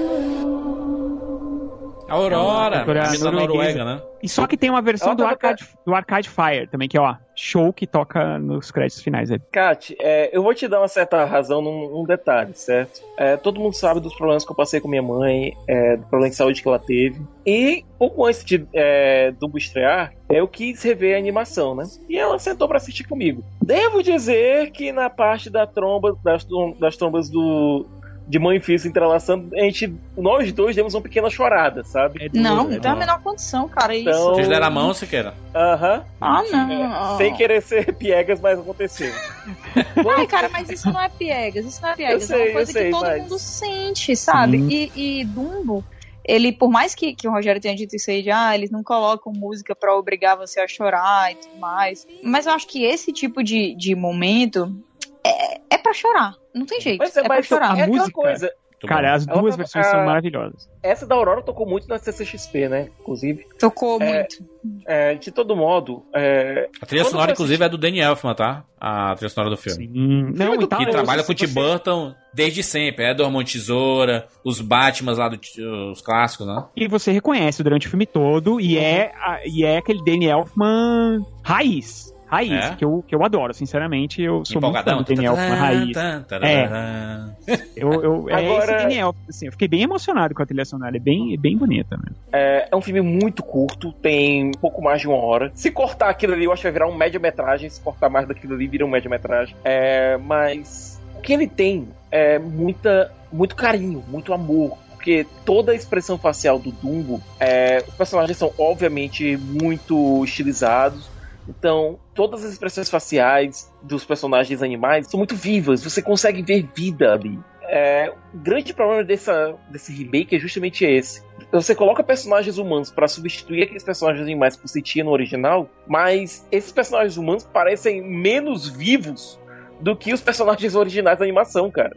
Aurora, da Noruega, né? E só que tem uma versão do Arcade Fire também, que é, show que toca nos créditos finais. Kat, eu vou te dar uma certa razão num detalhe, certo? Todo mundo sabe dos problemas que eu passei com minha mãe, do problema de saúde que ela teve. E pouco antes de Dumbo estrear, eu quis rever a animação, né? E ela sentou pra assistir comigo. Devo dizer que na parte das trombas de mãe e filho se entrelaçando, nós dois demos uma pequena chorada, sabe? Não tem a menor condição, cara, é isso. Vocês deram a mão, Siqueira? Não. Sem querer ser piegas, mas aconteceu. Ai, cara, mas isso não é piegas, é uma coisa que todo mundo sente, sabe? E Dumbo, ele, por mais que o Rogério tenha dito isso aí de, eles não colocam música pra obrigar você a chorar e tudo mais, mas eu acho que esse tipo de momento é pra chorar. Não tem jeito. Mas pra chorar. A música, coisa. Cara, as duas versões são maravilhosas. Essa da Aurora tocou muito na CCXP, né? Inclusive. Tocou muito. De todo modo. A trilha sonora, inclusive, é do Danny Elfman, tá? A trilha sonora do filme. Sim. Não, que trabalha com o Tim Burton desde sempre. Edward Mão de Tesoura, os Batmans lá os clássicos, né? E você reconhece durante o filme todo, e é aquele Danny Elfman raiz, que eu adoro, sinceramente. Eu sou muito fã do Danny Elfman raiz. Esse Danny Elfman, assim, eu fiquei bem emocionado com a trilha sonora, é bem bonita mesmo. É um filme muito curto, tem um pouco mais de 1 hora. Se cortar aquilo ali, eu acho que vai virar um média-metragem. Se cortar mais daquilo ali, vira um média-metragem. Mas o que ele tem é muito carinho, muito amor. Porque toda a expressão facial do Dumbo, os personagens são obviamente muito estilizados. Então, todas as expressões faciais dos personagens animais são muito vivas, você consegue ver vida ali. O grande problema desse remake é justamente esse. você coloca personagens humanos pra substituir aqueles personagens animais que você tinha no original, mas esses personagens humanos parecem menos vivos do que os personagens originais da animação, cara.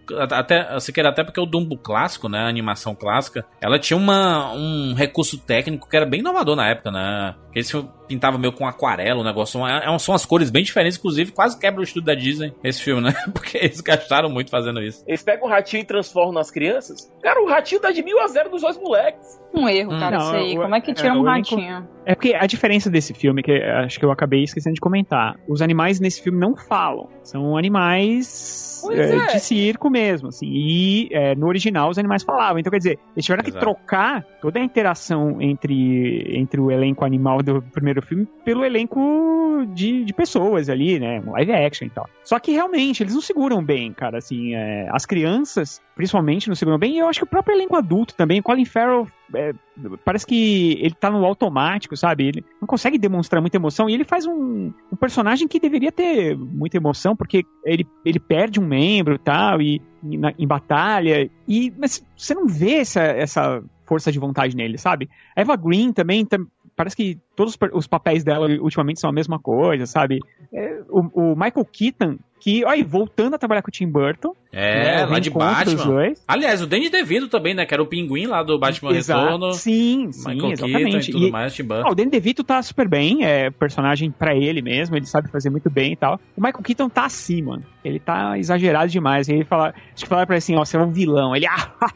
Até porque o Dumbo clássico, né, a animação clássica, ela tinha um recurso técnico que era bem inovador na época, né? Esse filme pintava meio com aquarela, o negócio. São as cores bem diferentes, inclusive quase quebra o estúdio da Disney, esse filme, né? Porque eles gastaram muito fazendo isso. Eles pegam o ratinho e transformam nas crianças. Cara, o ratinho dá de 1000-0 dos dois moleques. Um erro, cara, isso aí. Como é que tira um ratinho? É porque a diferença desse filme, que acho que eu acabei esquecendo de comentar, os animais nesse filme não falam. São animais de circo mesmo, assim. E no original os animais falavam. Então, quer dizer, eles tiveram que trocar toda a interação entre o elenco animal do primeiro filme pelo elenco de pessoas ali, né? Live action e tal. Só que realmente eles não seguram bem, cara, assim. As crianças, principalmente, não seguram bem. E eu acho que o próprio elenco adulto também. Colin Farrell parece que ele tá no automático, sabe? Ele não consegue demonstrar muita emoção. E ele faz um personagem que deveria ter muita emoção, porque ele perde um membro tal, e em batalha. Mas você não vê essa força de vontade nele, sabe? A Eva Green também parece que todos os papéis dela ultimamente são a mesma coisa, sabe? O Michael Keaton, que, olha, voltando a trabalhar com o Tim Burton. Lá de Batman. Aliás, o Danny DeVito também, né? Que era o pinguim lá do Batman Retorno. Sim, Michael exatamente. Keaton e tudo mais, Tim Burton. O Danny DeVito tá super bem, personagem pra ele mesmo, ele sabe fazer muito bem e tal. O Michael Keaton tá assim, mano. Ele tá exagerado demais. Acho que falaram pra ele assim, você é um vilão. Ele,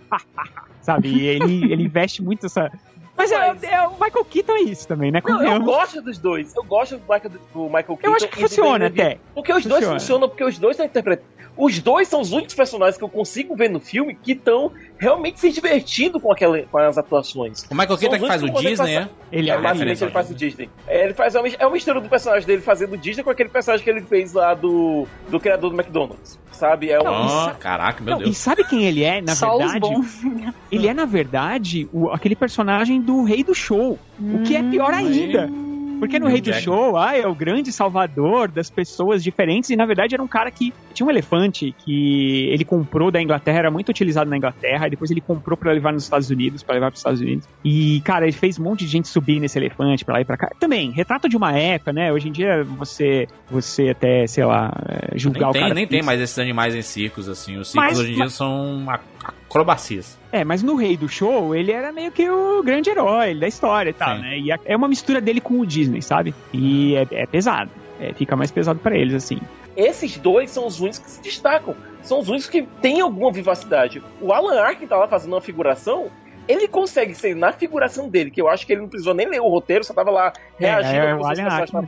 sabe? E ele investe muito essa... Mas o Michael Keaton é isso também, né? Eu gosto dos dois. Eu gosto do Michael Keaton. Eu acho que funciona até. Porque os dois funcionam, porque os dois estão interpretando. Os dois são os únicos personagens que eu consigo ver no filme que estão realmente se divertindo com as atuações. O Michael Keaton que faz o Disney, é? Ele faz o Disney. Ele faz uma mistura do personagem dele fazendo o Disney com aquele personagem que ele fez lá do criador do McDonald's. Sabe? Caraca, meu Deus. E sabe quem ele é, na verdade? Ele é, na verdade, aquele personagem do Rei do Show. O que é pior ainda. Porque no Rei do Show, é o grande salvador das pessoas diferentes, e na verdade era um cara que tinha um elefante que ele comprou da Inglaterra, era muito utilizado na Inglaterra, e depois ele comprou pra levar nos Estados Unidos, pra levar pros Estados Unidos. E, cara, ele fez um monte de gente subir nesse elefante pra lá e pra cá. Também, retrato de uma época, né? Hoje em dia você até, sei lá, julgar o cara. Nem tem mais esses animais em circos, assim. Os circos hoje em dia são acrobacias. Mas no Rei do Show, ele era meio que o grande herói da história e tal, né? E é uma mistura dele com o Disney, sabe? E é pesado. Fica mais pesado pra eles, assim. Esses dois são os únicos que se destacam. São os únicos que têm alguma vivacidade. O Alan Arkin tá lá fazendo uma figuração, ele consegue ser na figuração dele, que eu acho que ele não precisou nem ler o roteiro, só tava lá reagindo ao que os personagens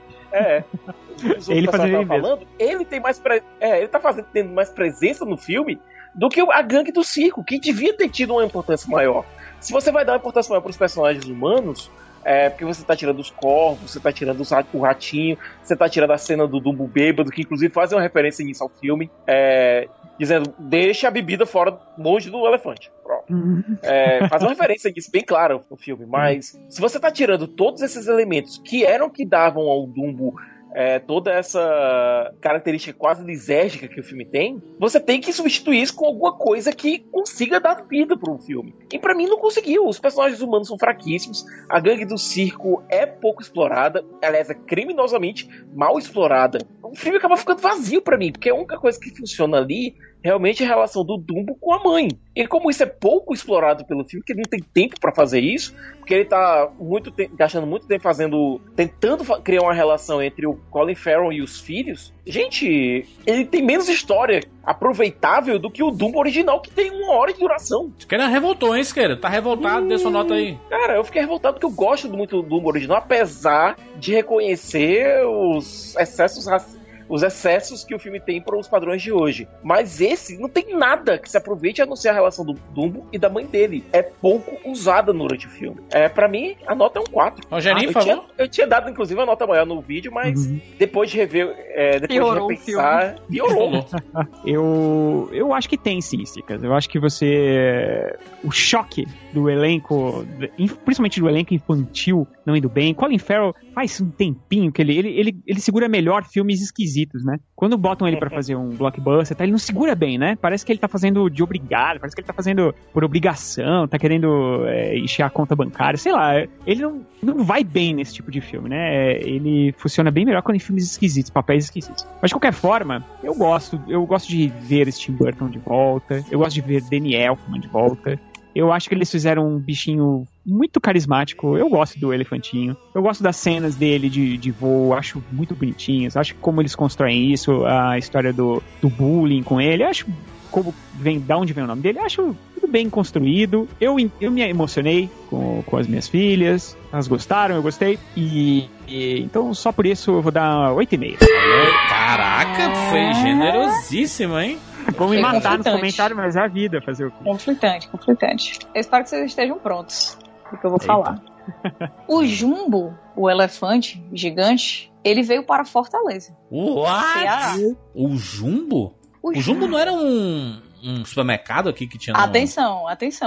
ele fazendo falando. Ele tem mais ele tá tendo mais presença no filme do que a gangue do circo, que devia ter tido uma importância maior. Se você vai dar uma importância maior para os personagens humanos, porque você tá tirando os corvos, você tá tirando o ratinho, você tá tirando a cena do Dumbo bêbado, que inclusive faz uma referência nisso ao filme, dizendo, deixa a bebida fora, longe do elefante. Faz uma referência nisso bem clara no filme, mas se você tá tirando todos esses elementos que davam ao Dumbo toda essa característica quase lisérgica que o filme tem, você tem que substituir isso com alguma coisa que consiga dar vida pro filme. E pra mim não conseguiu. Os personagens humanos são fraquíssimos, a gangue do circo é pouco explorada, aliás, é criminosamente mal explorada. O filme acaba ficando vazio pra mim, porque a única coisa que funciona ali realmente é a relação do Dumbo com a mãe. E como isso é pouco explorado pelo filme, que ele não tem tempo pra fazer isso, porque ele tá gastando muito tempo tentando criar uma relação entre o Colin Farrell e os filhos. Gente, ele tem menos história aproveitável do que o Dumbo original, que tem 1 hora de duração. Você quer revoltou, hein, Esquerda? Tá revoltado, dê sua nota aí. Cara, eu fiquei revoltado porque eu gosto muito do Dumbo original, apesar de reconhecer os excessos que o filme tem para os padrões de hoje. Mas esse não tem nada que se aproveite a não ser a relação do Dumbo e da mãe dele. É pouco usada durante o filme. Pra mim, a nota é um 4. Rogerinho, por favor. Eu tinha dado, inclusive, a nota maior no vídeo, mas depois de rever, depois de repensar, piorou. Eu acho que tem, sim, Sticas. Eu acho que o choque do elenco, principalmente do elenco infantil, não indo bem. Colin Farrell faz um tempinho que ele segura melhor filmes esquisitos esquisitos, né? Quando botam ele pra fazer um blockbuster, ele não segura bem, né? Parece que ele tá fazendo de obrigado, parece que ele tá fazendo por obrigação, tá querendo encher a conta bancária, sei lá. Ele não vai bem nesse tipo de filme, né? Ele funciona bem melhor quando em filmes esquisitos, papéis esquisitos. Mas de qualquer forma, eu gosto de ver Tim Burton de volta, eu gosto de ver Danny Elfman de volta. Eu acho que eles fizeram um bichinho muito carismático. Eu gosto do elefantinho. Eu gosto das cenas dele de voo. Acho muito bonitinhas. Acho que como eles constroem isso, a história do bullying com ele. Acho da onde vem o nome dele. Acho tudo bem construído. Eu me emocionei com as minhas filhas. Elas gostaram, eu gostei. Então só por isso eu vou dar 8,5. Caraca, foi generosíssimo, hein? Vão me matar nos comentários, mas é a vida fazer o quê? Conflitante. Eu espero que vocês estejam prontos do que eu vou falar. O Jumbo, o elefante gigante, ele veio para Fortaleza. What? O Jumbo? O Jumbo não era um supermercado aqui que tinha... Atenção.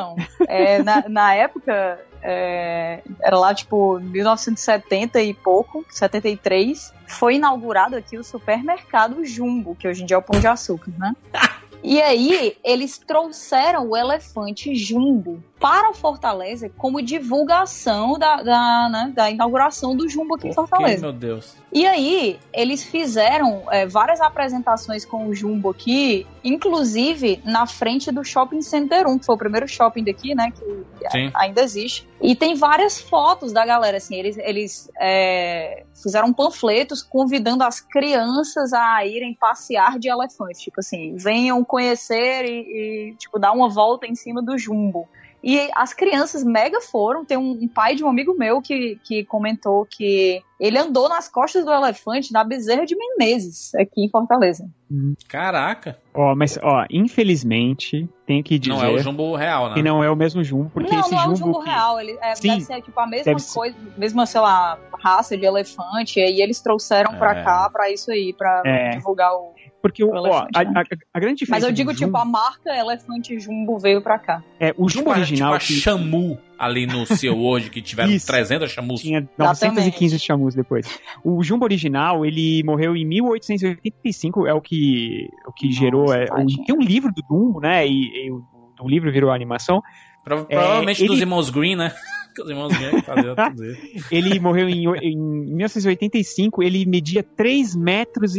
Na época, era lá tipo 1970 e pouco, 73, foi inaugurado aqui o supermercado Jumbo, que hoje em dia é o Pão de Açúcar, né? E aí, eles trouxeram o elefante Jumbo para Fortaleza como divulgação da inauguração do Jumbo aqui em Fortaleza. Meu Deus. E aí, eles fizeram várias apresentações com o Jumbo aqui, inclusive na frente do Shopping Center 1, que foi o primeiro shopping daqui, né, que ainda existe. E tem várias fotos da galera, assim, eles fizeram panfletos convidando as crianças a irem passear de elefante, tipo assim, venham conhecer e tipo, dar uma volta em cima do Jumbo. E as crianças mega foram. Tem um pai de um amigo meu que comentou que ele andou nas costas do elefante na Bezerra de Menezes, aqui em Fortaleza. Caraca. Mas infelizmente, tenho que dizer... Não é o Jumbo real, né? Que não é o mesmo Jumbo, porque esse não é Jumbo... o Jumbo real. Ele deve ser tipo a mesma coisa, mesma, sei lá, raça de elefante. E aí eles trouxeram pra cá, pra isso aí, pra divulgar o... Porque o elefante, a grande diferença. Mas eu digo, tipo, a marca Elefante Jumbo veio pra cá. O Jumbo original. Tipo a Shamu ali no seu hoje, que tiveram 300 Shamus. Tinha 915 Shamus depois. O Jumbo original, ele morreu em 1885, é o que gerou. Tem um livro do Dumbo, né? E o livro virou a animação. Provavelmente dos irmãos Green, né? Os irmãos Green faziam tudo isso. Ele morreu em 1985, ele media 3,45 metros.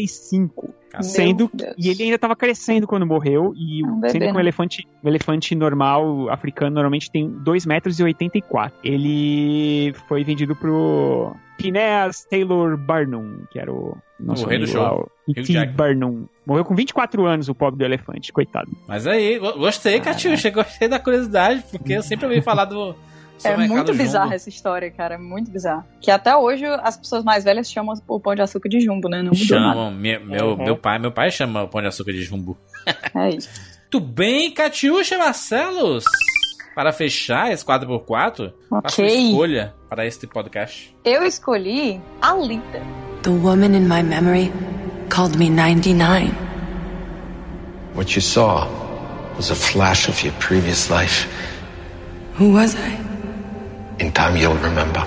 E ele ainda estava crescendo quando morreu. E sendo que um elefante normal, africano, normalmente tem 2,84 metros. Ele foi vendido pro Phineas Taylor Barnum, que era o nosso rei do show. E.T. Barnum. Morreu com 24 anos, o pobre do elefante, coitado. Mas aí, gostei, Catiuxa, gostei da curiosidade, porque eu sempre ouvi falar do... É muito bizarra essa história, cara, é muito bizarra. Que até hoje as pessoas mais velhas chamam o Pão de Açúcar de Jumbo, né? Não mudou nada. Meu pai chama o Pão de Açúcar de Jumbo. É isso. Muito bem, Catiuxa Marcelos. Para fechar esse 4x4, faça uma escolha para este podcast. Eu escolhi Alita. The woman in my memory called me 99. What you saw was a flash of your previous life. Who was I? In time you'll remember.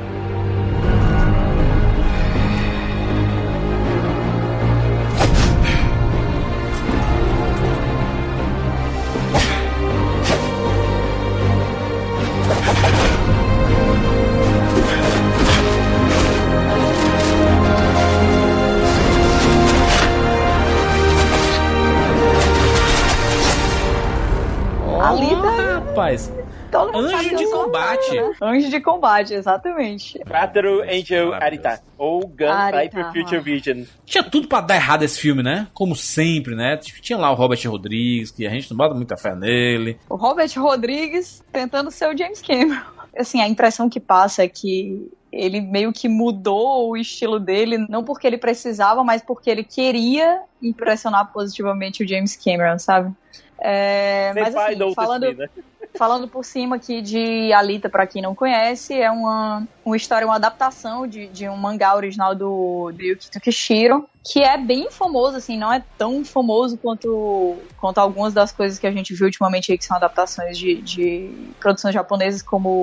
Rapaz, Anjo de Combate. Né? Anjo de Combate, exatamente. Battle Angel Alita. Ou Guntype Future Vision. Tinha tudo pra dar errado esse filme, né? Como sempre, né? Tinha lá o Robert Rodrigues, que a gente não bota muita fé nele. O Robert Rodrigues tentando ser o James Cameron. Assim, a impressão que passa é que ele meio que mudou o estilo dele, não porque ele precisava, mas porque ele queria impressionar positivamente o James Cameron, sabe? Mas assim, falando por cima aqui de Alita, pra quem não conhece, é uma história, uma adaptação de um mangá original do Yuki Tokishiro, que é bem famoso, assim, não é tão famoso quanto algumas das coisas que a gente viu ultimamente aí, que são adaptações de produções japonesas, como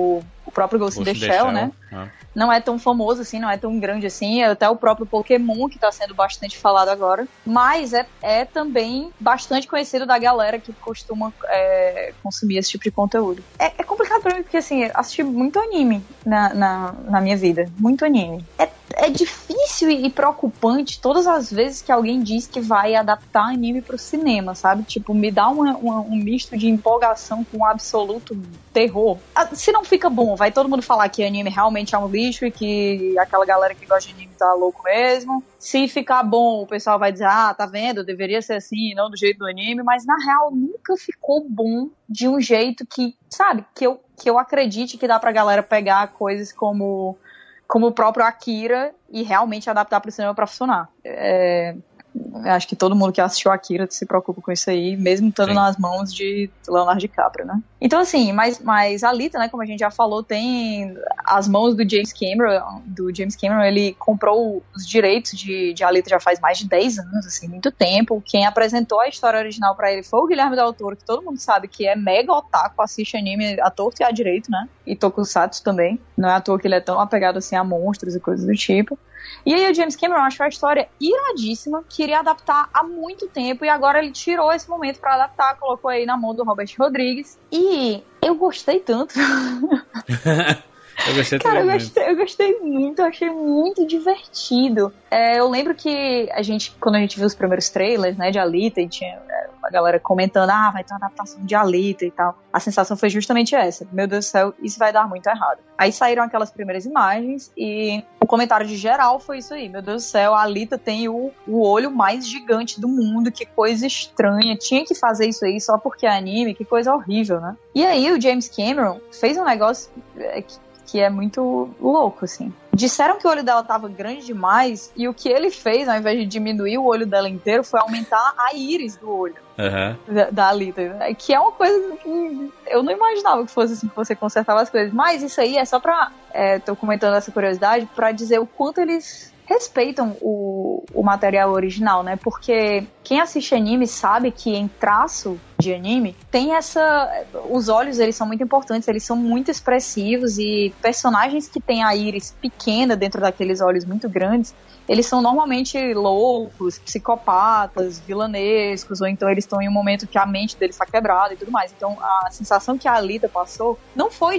o próprio Ghost in the Shell, né? Não é tão famoso assim, não é tão grande assim, até o próprio Pokémon, que tá sendo bastante falado agora, mas é também bastante conhecido da galera que costuma consumir esse tipo de conteúdo. É complicado pra mim, porque assim, eu assisti muito anime na minha vida, muito anime. É difícil e preocupante todas as vezes que alguém diz que vai adaptar anime pro cinema, sabe? Tipo, me dá um misto de empolgação com um absoluto terror. Se não fica bom, vai todo mundo falar que anime realmente é um lixo e que aquela galera que gosta de anime tá louco mesmo. Se ficar bom, o pessoal vai dizer, tá vendo? Deveria ser assim, não do jeito do anime. Mas, na real, nunca ficou bom de um jeito que, sabe? Que eu acredite que dá pra galera pegar coisas como o próprio Akira e realmente adaptar pro cinema pra funcionar. Acho que todo mundo que assistiu Akira se preocupa com isso aí, mesmo estando nas mãos de Leonardo DiCaprio, né? Então, assim, mas Alita, né, como a gente já falou, tem as mãos do James Cameron. Ele comprou os direitos de Alita já faz mais de 10 anos, assim, muito tempo. Quem apresentou a história original pra ele foi o Guilherme Del Toro, que todo mundo sabe que é mega otaku, assiste anime à torto e à direito, né? E Tokusatsu também. Não é à toa que ele é tão apegado, assim, a monstros e coisas do tipo. E aí o James Cameron achou a história iradíssima, queria adaptar há muito tempo, e agora ele tirou esse momento pra adaptar, colocou aí na mão do Robert Rodrigues. E eu gostei tanto. Eu gostei Cara, também. eu gostei muito, eu achei muito divertido. Eu lembro que quando a gente viu os primeiros trailers, né, de Alita, e tinha a galera comentando, vai ter uma adaptação de Alita e tal. A sensação foi justamente essa. Meu Deus do céu, isso vai dar muito errado. Aí saíram aquelas primeiras imagens e o comentário de geral foi isso aí. Meu Deus do céu, a Alita tem o olho mais gigante do mundo, que coisa estranha. Tinha que fazer isso aí só porque é anime, que coisa horrível, né? E aí o James Cameron fez um negócio que é muito louco, assim. Disseram que o olho dela tava grande demais, e o que ele fez, ao invés de diminuir o olho dela inteiro, foi aumentar a íris do olho da Alita, que é uma coisa que eu não imaginava que fosse assim, que você consertava as coisas. Mas isso aí é só pra... tô comentando essa curiosidade pra dizer o quanto eles respeitam o material original, né? Porque quem assiste anime sabe que em traço de anime tem os olhos, eles são muito importantes, eles são muito expressivos, e personagens que têm a íris pequena dentro daqueles olhos muito grandes, eles são normalmente loucos, psicopatas, vilanescos, ou então eles estão em um momento que a mente deles está quebrada e tudo mais. Então a sensação que a Alita passou não foi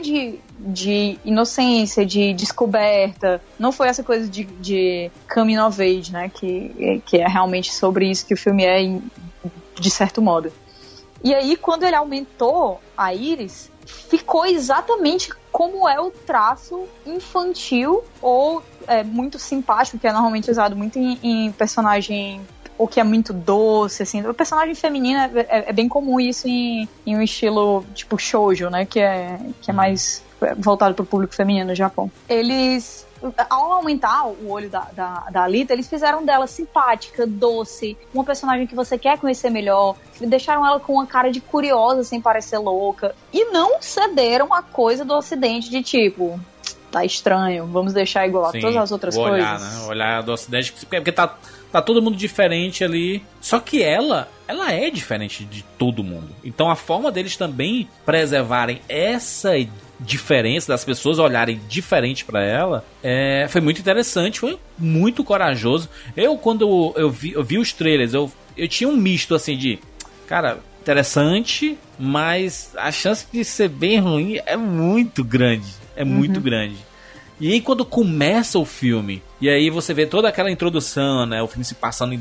de inocência, de descoberta, não foi essa coisa de coming of age, né, que é realmente sobre isso que o filme é, de certo modo. E aí, quando ele aumentou a íris, ficou exatamente como é o traço infantil ou muito simpático, que é normalmente usado muito em personagem, ou que é muito doce, assim. O personagem feminino é bem comum isso em um estilo tipo shoujo, né, que é mais voltado para o público feminino no Japão. Eles, ao aumentar o olho da Alita, eles fizeram dela simpática, doce, uma personagem que você quer conhecer melhor, deixaram ela com uma cara de curiosa, sem parecer louca, e não cederam a coisa do ocidente de tipo, tá estranho, vamos deixar igual a todas as outras coisas. Olhar, né? Olhar do ocidente, porque tá todo mundo diferente ali, só que ela é diferente de todo mundo. Então a forma deles também preservarem essa diferença, das pessoas olharem diferente pra ela, foi muito interessante, foi muito corajoso. Quando eu vi os trailers, eu tinha um misto assim de, cara, interessante, mas a chance de ser bem ruim é muito grande, muito grande. E aí quando começa o filme, e aí você vê toda aquela introdução, né, o filme se passando em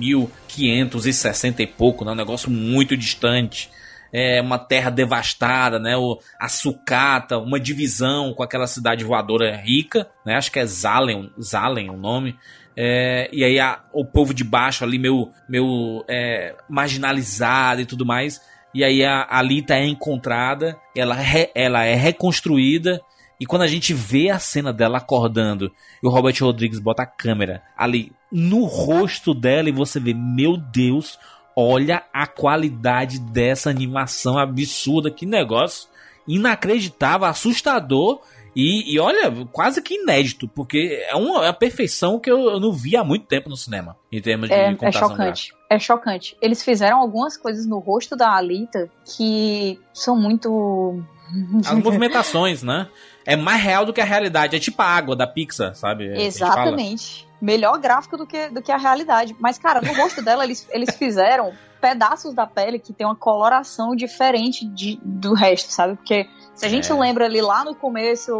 2560 e pouco, né, um negócio muito distante, uma terra devastada, né, a sucata, uma divisão com aquela cidade voadora rica, né, acho que é Zalen o nome, e aí o povo de baixo ali meio marginalizado e tudo mais, e aí a Alita é encontrada, ela é reconstruída. E quando a gente vê a cena dela acordando e o Robert Rodrigues bota a câmera ali no rosto dela e você vê, meu Deus, olha a qualidade dessa animação absurda, que negócio inacreditável, assustador e olha, quase que inédito, porque é uma perfeição que eu não vi há muito tempo no cinema, em termos de computação gráfica. É chocante. Eles fizeram algumas coisas no rosto da Alita que são muito As movimentações, né? É mais real do que a realidade. É tipo a água da Pixar, sabe? Exatamente. Melhor gráfico do que a realidade. Mas, cara, no rosto dela, eles fizeram pedaços da pele que tem uma coloração diferente do resto, sabe? Porque se a gente lembra ali lá no começo,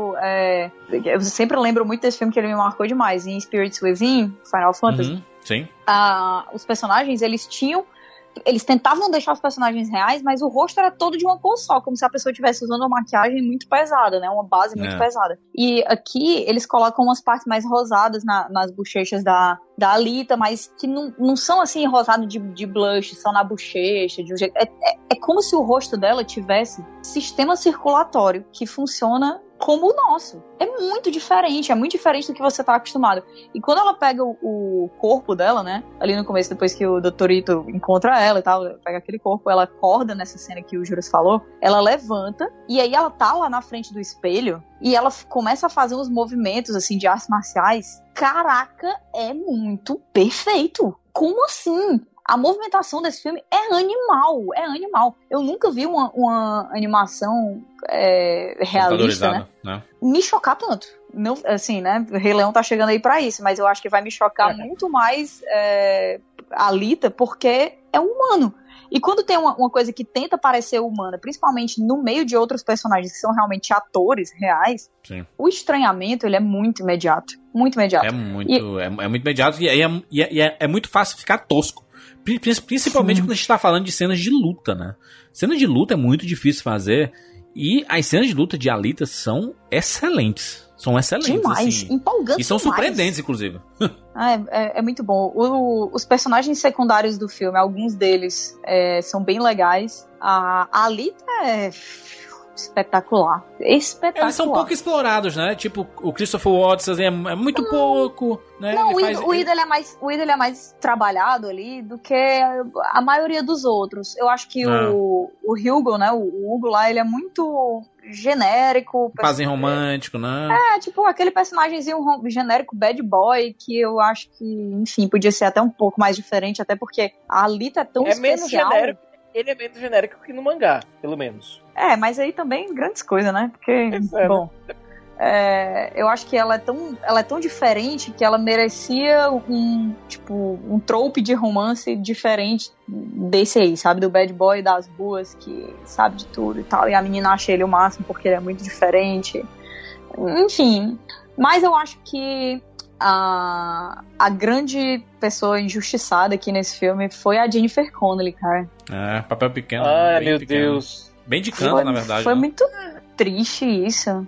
eu sempre lembro muito desse filme que ele me marcou demais, em Spirits Within, Final Fantasy. Sim. Os personagens, eles tentavam deixar os personagens reais, mas o rosto era todo de uma cor só, como se a pessoa estivesse usando uma maquiagem muito pesada, né? Uma base muito pesada. E aqui eles colocam umas partes mais rosadas nas bochechas da Alita, mas que não são assim rosados de blush, só na bochecha, de um jeito. É como se o rosto dela tivesse sistema circulatório que funciona como o nosso. É muito diferente do que você tá acostumado. E quando ela pega o corpo dela, né, ali no começo, depois que o Dr. Ito encontra ela e tal, pega aquele corpo, ela acorda nessa cena que o Juras falou, ela levanta, e aí ela tá lá na frente do espelho, e ela começa a fazer uns movimentos, assim, de artes marciais. Caraca, é muito perfeito! Como assim? A movimentação desse filme é animal. Eu nunca vi uma animação realista, né? Me chocar tanto. Não, assim, né? Rei Leão tá chegando aí pra isso, mas eu acho que vai me chocar muito mais Alita, porque é humano. E quando tem uma coisa que tenta parecer humana, principalmente no meio de outros personagens que são realmente atores reais, o estranhamento, ele é muito imediato. Muito imediato. É muito imediato e é muito fácil ficar tosco. Principalmente quando a gente tá falando de cenas de luta, né? Cena de luta é muito difícil fazer e as cenas de luta de Alita são excelentes. São excelentes. Demais, assim, empolgantes. E são demais. surpreendentes, inclusive. É muito bom. Os personagens secundários do filme, alguns deles são bem legais. A Alita é espetacular. Eles são um pouco explorados, né? Tipo, o Christopher Waltz assim, é muito pouco, né? Não, o Ida é mais trabalhado ali do que a maioria dos outros. Eu acho que o Hugo, né? O Hugo lá, ele é muito genérico. Pazinho romântico, né? Tipo aquele personagemzinho genérico bad boy, que eu acho que, enfim, podia ser até um pouco mais diferente, até porque a Alita é tão especial. Ele é menos genérico que no mangá, pelo menos. Mas aí também grandes coisas, né? Porque, bom, eu acho que ela é tão diferente que ela merecia um trope de romance diferente desse aí, sabe? Do bad boy das ruas, que sabe de tudo e tal, e a menina acha ele o máximo porque ele é muito diferente. Enfim, mas eu acho que a grande pessoa injustiçada aqui nesse filme foi a Jennifer Connelly, cara. Papel pequeno. Meu Deus. Bem de canto, na verdade. Foi muito triste isso.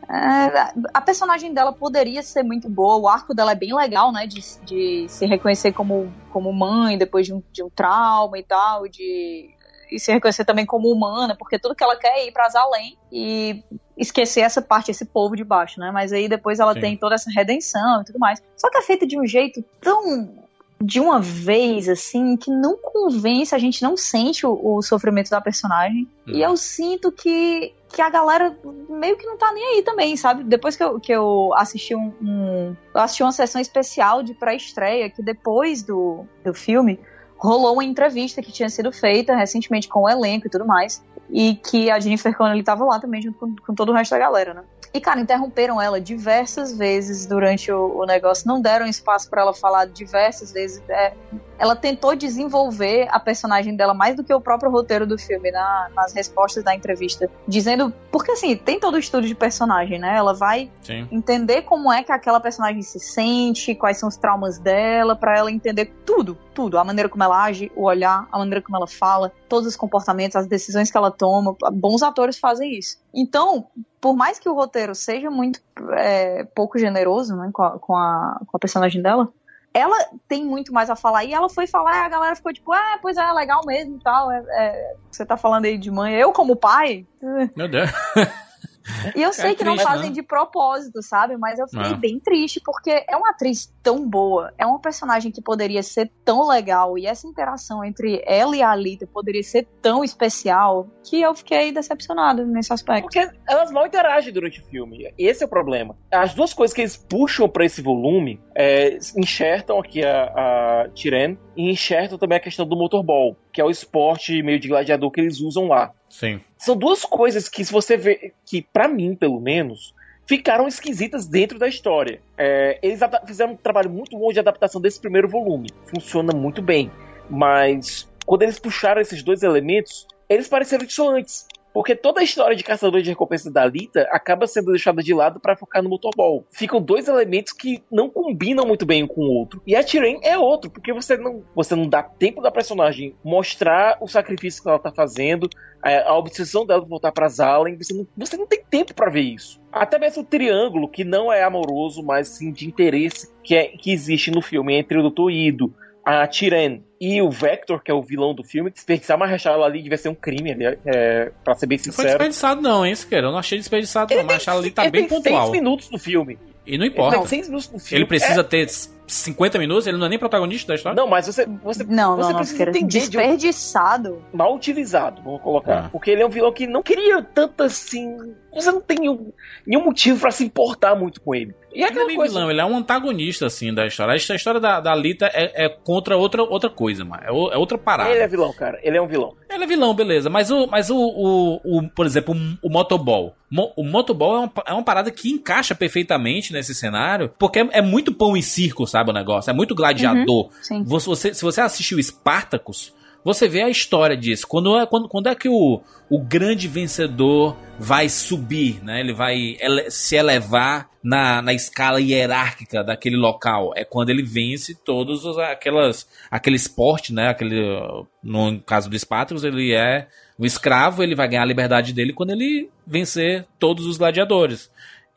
A personagem dela poderia ser muito boa, o arco dela é bem legal, né, de se reconhecer como mãe depois de um trauma e tal, e se reconhecer também como humana, porque tudo que ela quer é ir para as além e esquecer essa parte, esse povo de baixo, né? Mas aí depois ela tem toda essa redenção e tudo mais. Só que é feita de um jeito tão de uma vez, assim, que não convence, a gente não sente o sofrimento da personagem. E eu sinto que a galera meio que não tá nem aí também, sabe? Depois que eu assisti eu assisti uma sessão especial de pré-estreia, que depois do filme rolou uma entrevista que tinha sido feita recentemente com o elenco e tudo mais, e que a Jennifer Connelly tava lá também junto com todo o resto da galera, né? E, cara, interromperam ela diversas vezes durante o negócio, não deram espaço pra ela falar diversas vezes. Ela tentou desenvolver a personagem dela mais do que o próprio roteiro do filme nas respostas da entrevista, dizendo... Porque, assim, tem todo o estudo de personagem, né? Ela vai entender como é que aquela personagem se sente, quais são os traumas dela, pra ela entender tudo. A maneira como ela age, o olhar, a maneira como ela fala, todos os comportamentos, as decisões que ela toma. Bons atores fazem isso. Então, por mais que o roteiro seja muito pouco generoso, né, com a personagem dela, ela tem muito mais a falar. E ela foi falar e a galera ficou tipo, pois é, legal mesmo e tal. Você tá falando aí de mãe. Eu, como pai... Meu Deus... E eu sei que não fazem de propósito, sabe? Mas eu fiquei bem triste, porque é uma atriz tão boa, é uma personagem que poderia ser tão legal, e essa interação entre ela e a Alita poderia ser tão especial, que eu fiquei decepcionada nesse aspecto. Porque elas não interagem durante o filme, esse é o problema. As duas coisas que eles puxam pra esse volume, enxertam aqui a Tiren, e enxertam também a questão do motorball, que é o esporte meio de gladiador que eles usam lá. Sim. São duas coisas que, se você vê, que pra mim, pelo menos, ficaram esquisitas dentro da história. Eles fizeram um trabalho muito bom de adaptação desse primeiro volume. Funciona muito bem. Mas, quando eles puxaram esses dois elementos, eles pareceram dissonantes. Porque toda a história de Caçador de Recompensa da Alita acaba sendo deixada de lado para focar no motorball. Ficam dois elementos que não combinam muito bem um com o outro. E a Tyrene é outro, porque você não dá tempo da personagem mostrar o sacrifício que ela tá fazendo, a obsessão dela de voltar para Zalem. Você não tem tempo para ver isso. Até mesmo o triângulo, que não é amoroso, mas sim de interesse, que existe no filme entre o Dr. Ido, a Tyrene e o Vector, que é o vilão do filme. Desperdiçar uma Rachala ali devia ser um crime, pra ser bem sincero. Não foi desperdiçado não, hein, Siqueira? Eu não achei desperdiçado não, mas a Rachala ali tá bem pontual. 6 minutos no filme. E não importa. Não, 6 minutos no filme. Ele precisa ter 50 minutos, ele não é nem protagonista da história? Não, mas você precisa entender desperdiçado. Mal utilizado, vamos colocar. Porque ele é um vilão que não queria tanto assim... Você não tem nenhum motivo pra se importar muito com ele. E ele não é coisa... vilão, ele é um antagonista, assim, da história. A história da Alita é contra outra coisa, mano. É outra parada. Ele é vilão, cara. Ele é um vilão. Ele é vilão, beleza. Mas por exemplo, o Motoball. O Motoball é uma parada que encaixa perfeitamente nesse cenário, porque é muito pão e circo, sabe, o negócio? É muito gladiador. Sim. Se você assistiu Spartacus, você vê a história disso. Quando é que o grande vencedor vai subir, né? Ele vai se elevar na escala hierárquica daquele local. É quando ele vence todos aquele esporte, né? No caso do Spartacus, ele é o escravo, ele vai ganhar a liberdade dele quando ele vencer todos os gladiadores.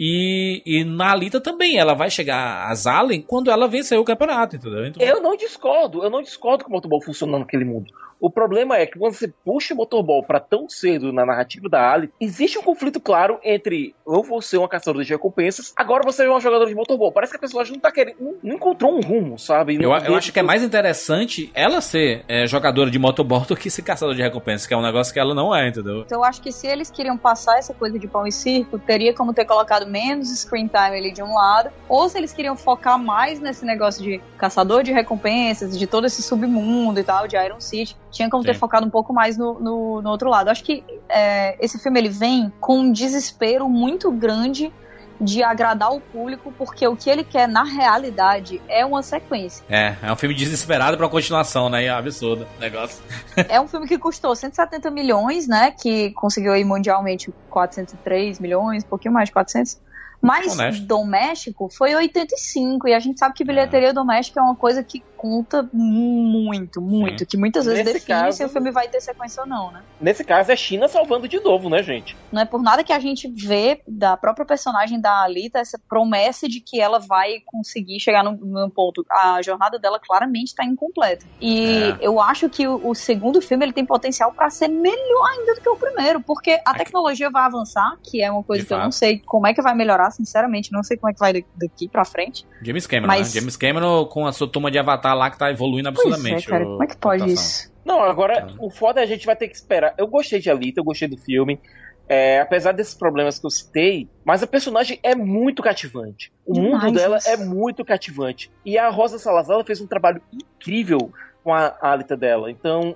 E na Alita também, ela vai chegar a Zalem quando ela vencer o campeonato, entendeu? Então... Eu não discordo que o Motorball funciona naquele mundo. O problema é que quando você puxa o Motorball pra tão cedo na narrativa da Alita, existe um conflito claro entre eu vou ser uma caçadora de recompensas, agora você é uma jogadora de Motorball. Parece que a personagem não tá querendo, não encontrou um rumo, sabe? Eu acho que é mais interessante ela ser jogadora de Motorball do que ser caçadora de recompensas, que é um negócio que ela não é, entendeu? Então eu acho que se eles queriam passar essa coisa de pão e circo, teria como ter colocado menos screen time ali de um lado, ou se eles queriam focar mais nesse negócio de caçador de recompensas, de todo esse submundo e tal, de Iron City, tinha como ter focado um pouco mais no outro lado. Acho que esse filme ele vem com um desespero muito grande de agradar o público, porque o que ele quer na realidade é uma sequência. É um filme desesperado pra continuação, né? É absurdo o negócio. É um filme que custou 170 milhões, né? Que conseguiu aí mundialmente 403 milhões, um pouquinho mais de 400. Mas doméstico foi 85, e a gente sabe que bilheteria doméstica é uma coisa que conta muito, que muitas vezes define se o filme vai ter sequência ou não, né? Nesse caso é China salvando de novo, né, gente? Não é por nada que a gente vê da própria personagem da Alita essa promessa de que ela vai conseguir chegar num ponto. A jornada dela claramente está incompleta. E eu acho que o segundo filme ele tem potencial para ser melhor ainda do que o primeiro, porque a tecnologia vai avançar, que é uma coisa que eu não sei como é que vai melhorar, sinceramente, não sei como é que vai daqui pra frente. James Cameron, né? James Cameron com a sua turma de Avatar lá que tá evoluindo absurdamente. Cara, como é que pode isso? Não, agora, o foda é a gente vai ter que esperar. Eu gostei de Alita, eu gostei do filme, apesar desses problemas que eu citei, mas a personagem é muito cativante. O mundo dela é muito cativante. E a Rosa Salazar, ela fez um trabalho incrível com a Alita dela. Então,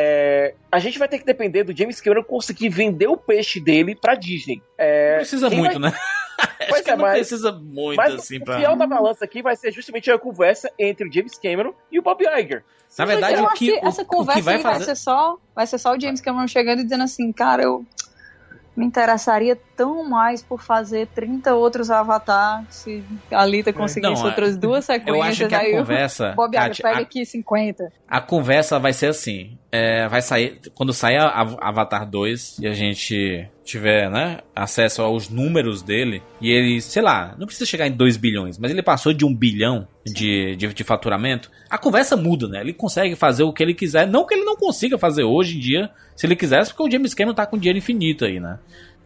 a gente vai ter que depender do James Cameron conseguir vender o peixe dele pra Disney. Precisa muito, né? Acho que não precisa muito, mas assim, o fiel da balança aqui vai ser justamente a conversa entre o James Cameron e o Bob Iger. Na verdade, eu acho que essa conversa aí vai ser só o James Cameron chegando e dizendo assim, cara, eu me interessaria tão mais por fazer 30 outros Avatar se a Alita conseguisse outras duas sequências. Eu acho que a conversa... Bob Iger, pega aqui 50. A conversa vai ser assim, vai sair... Quando sair a Avatar 2 e a gente tiver, né, acesso aos números dele, e ele, sei lá, não precisa chegar em 2 bilhões, mas ele passou de 1 bilhão de faturamento, a conversa muda, né? Ele consegue fazer o que ele quiser, não que ele não consiga fazer hoje em dia, se ele quisesse, porque o James Cameron tá com dinheiro infinito aí, né?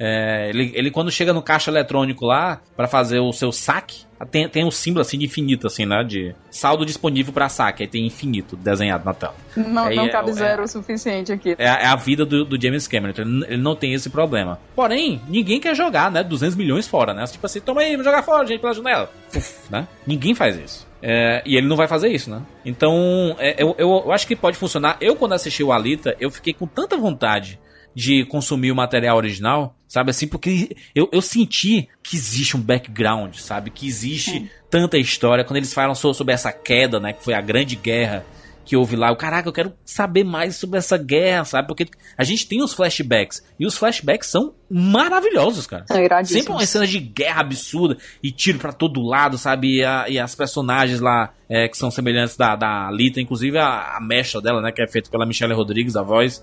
Ele quando chega no caixa eletrônico lá pra fazer o seu saque, tem um símbolo assim de infinito, assim, né? De saldo disponível pra saque, aí tem infinito desenhado na tela. Não cabe zero o suficiente aqui. É a vida do James Cameron, então ele não tem esse problema. Porém, ninguém quer jogar, né? 200 milhões fora, né? Tipo assim, toma aí, vamos jogar fora, gente, pela janela. Né? Ninguém faz isso. E ele não vai fazer isso, né? Então, eu acho que pode funcionar. Eu, quando assisti o Alita, eu fiquei com tanta vontade de consumir o material original, sabe, assim, porque eu senti que existe um background, sabe, que existe tanta história, quando eles falam sobre essa queda, né, que foi a grande guerra que houve lá, caraca, eu quero saber mais sobre essa guerra, sabe, porque a gente tem os flashbacks, e os flashbacks são maravilhosos, cara. Sempre uma cena de guerra absurda, e tiro pra todo lado, sabe, e as personagens lá, que são semelhantes da Alita, inclusive a mestra dela, né, que é feita pela Michelle Rodrigues, a voz,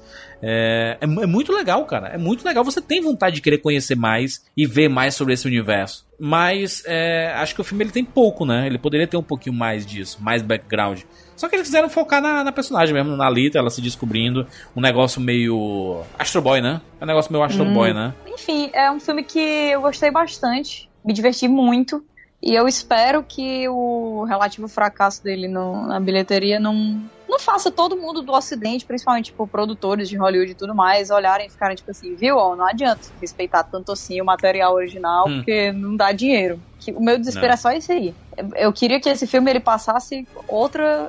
é muito legal, cara, é muito legal, você tem vontade de querer conhecer mais, e ver mais sobre esse universo, mas acho que o filme ele tem pouco, né, ele poderia ter um pouquinho mais disso, mais background. Só que eles quiseram focar na personagem mesmo, na Alita, ela se descobrindo, um negócio meio Astro Boy, né? É um negócio meio Astro Boy, né? Enfim, é um filme que eu gostei bastante, me diverti muito, e eu espero que o relativo fracasso dele na bilheteria não faça todo mundo do Ocidente, principalmente, tipo, produtores de Hollywood e tudo mais, olharem e ficarem tipo assim, viu, não adianta respeitar tanto assim o material original, porque não dá dinheiro. O meu desespero é só isso aí. Eu queria que esse filme ele passasse outra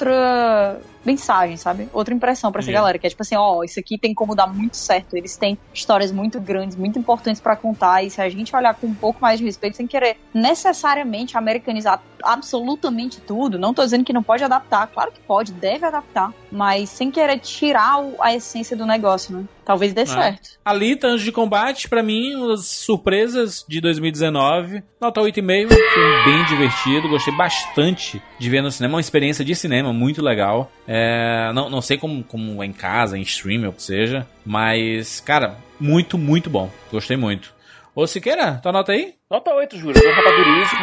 mensagem, sabe? Outra impressão pra essa galera, que é tipo assim, isso aqui tem como dar muito certo, eles têm histórias muito grandes, muito importantes pra contar, e se a gente olhar com um pouco mais de respeito, sem querer necessariamente americanizar absolutamente tudo, não tô dizendo que não pode adaptar, claro que pode, deve adaptar, mas sem querer tirar a essência do negócio, né? Talvez dê certo. Alita, Anjos de Combate, pra mim, as surpresas de 2019, nota 8,5, filme bem divertido, gostei bastante de ver no cinema, uma experiência de cinema muito legal. Não sei como é em casa, em stream ou o que seja, mas, cara, muito, muito bom. Gostei muito. Ô Siqueira, tua nota aí? Nota 8, Júlio, eu rapadurizo.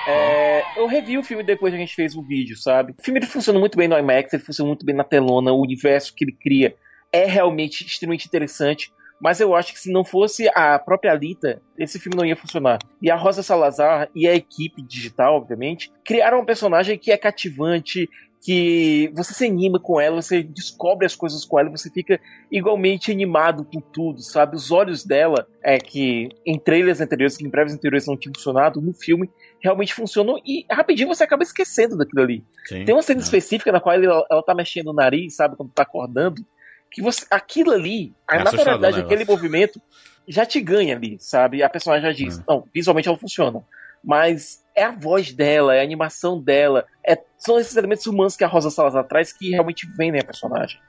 Eu revi o filme depois que a gente fez o vídeo, sabe? O filme ele funciona muito bem no IMAX, ele funciona muito bem na telona, o universo que ele cria é realmente extremamente interessante, mas eu acho que se não fosse a própria Alita, esse filme não ia funcionar. E a Rosa Salazar e a equipe digital, obviamente, criaram um personagem que é cativante, que você se anima com ela, você descobre as coisas com ela, você fica igualmente animado com tudo, sabe? Os olhos dela, que em trailers anteriores, que em breves anteriores não tinham funcionado, no filme realmente funcionam e rapidinho você acaba esquecendo daquilo ali. Sim, tem uma cena específica na qual ela tá mexendo o nariz, sabe? Quando tá acordando, que aquilo ali, a naturalidade daquele movimento já te ganha ali, sabe? A personagem já diz, não, visualmente ela funciona, mas é a voz dela, é a animação dela, são esses elementos humanos que a Rosa Salazar traz que realmente vendem a personagem.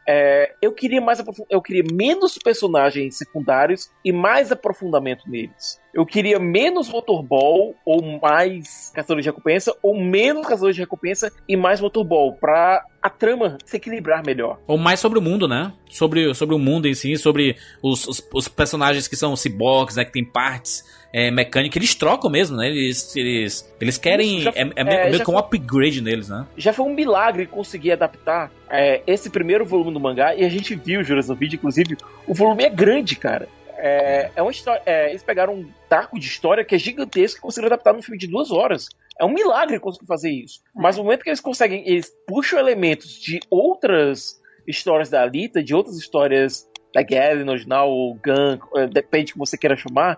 Eu queria menos personagens secundários e mais aprofundamento neles. Eu queria menos motorball ou mais caçadores de recompensa, ou menos caçadores de recompensa e mais motorball, pra a trama se equilibrar melhor. Ou mais sobre o mundo, né? Sobre o mundo em si, sobre os personagens que são ciborgues, né? Que tem partes mecânicas, eles trocam mesmo, né? Eles querem... É meio que um upgrade neles, né? Já foi um milagre conseguir adaptar esse primeiro volume do mangá, e a gente viu, Juras, no vídeo, inclusive, o volume é grande, cara. É uma história. Eles pegaram um taco de história que é gigantesco e conseguiram adaptar num filme de 2 horas. É um milagre conseguir fazer isso. Mas no momento que eles conseguem, eles puxam elementos de outras histórias da Alita, de outras histórias da Galen original, ou Gun, depende do que você queira chamar,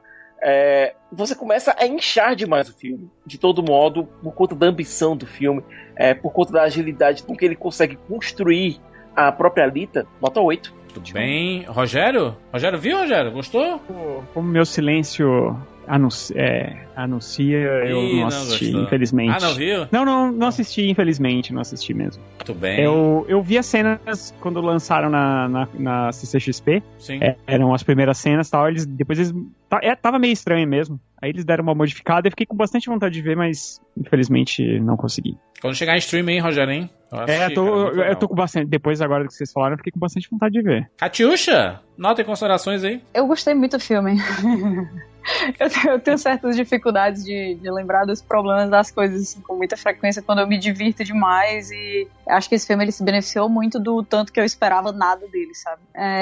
você começa a inchar demais o filme. De todo modo, por conta da ambição do filme, por conta da agilidade com que ele consegue construir a própria Alita, nota 8. Tudo bem. Rogério? Rogério viu, Rogério? Gostou? Como meu silêncio anuncia, eu não assisti, infelizmente. Não viu? Não assisti, infelizmente, não assisti mesmo. Tudo bem. Eu vi as cenas quando lançaram na CCXP. Sim. Eram as primeiras cenas, tal. Depois eles tava meio estranho mesmo. Aí eles deram uma modificada e fiquei com bastante vontade de ver, mas infelizmente não consegui. Quando chegar em stream, hein, Rogério, hein? Eu tô com bastante. Depois agora que vocês falaram, eu fiquei com bastante vontade de ver. Catiuxa, nota e considerações aí. Eu gostei muito do filme. Eu tenho certas dificuldades de lembrar dos problemas das coisas assim, com muita frequência quando eu me divirto demais, e acho que esse filme ele se beneficiou muito do tanto que eu esperava nada dele, sabe?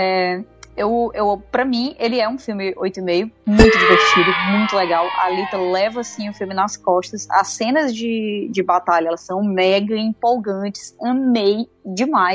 Pra mim, ele é um filme 8,5, muito divertido, muito legal. A Alita leva, assim, o filme nas costas. As cenas de batalha, elas são mega empolgantes. Amei demais.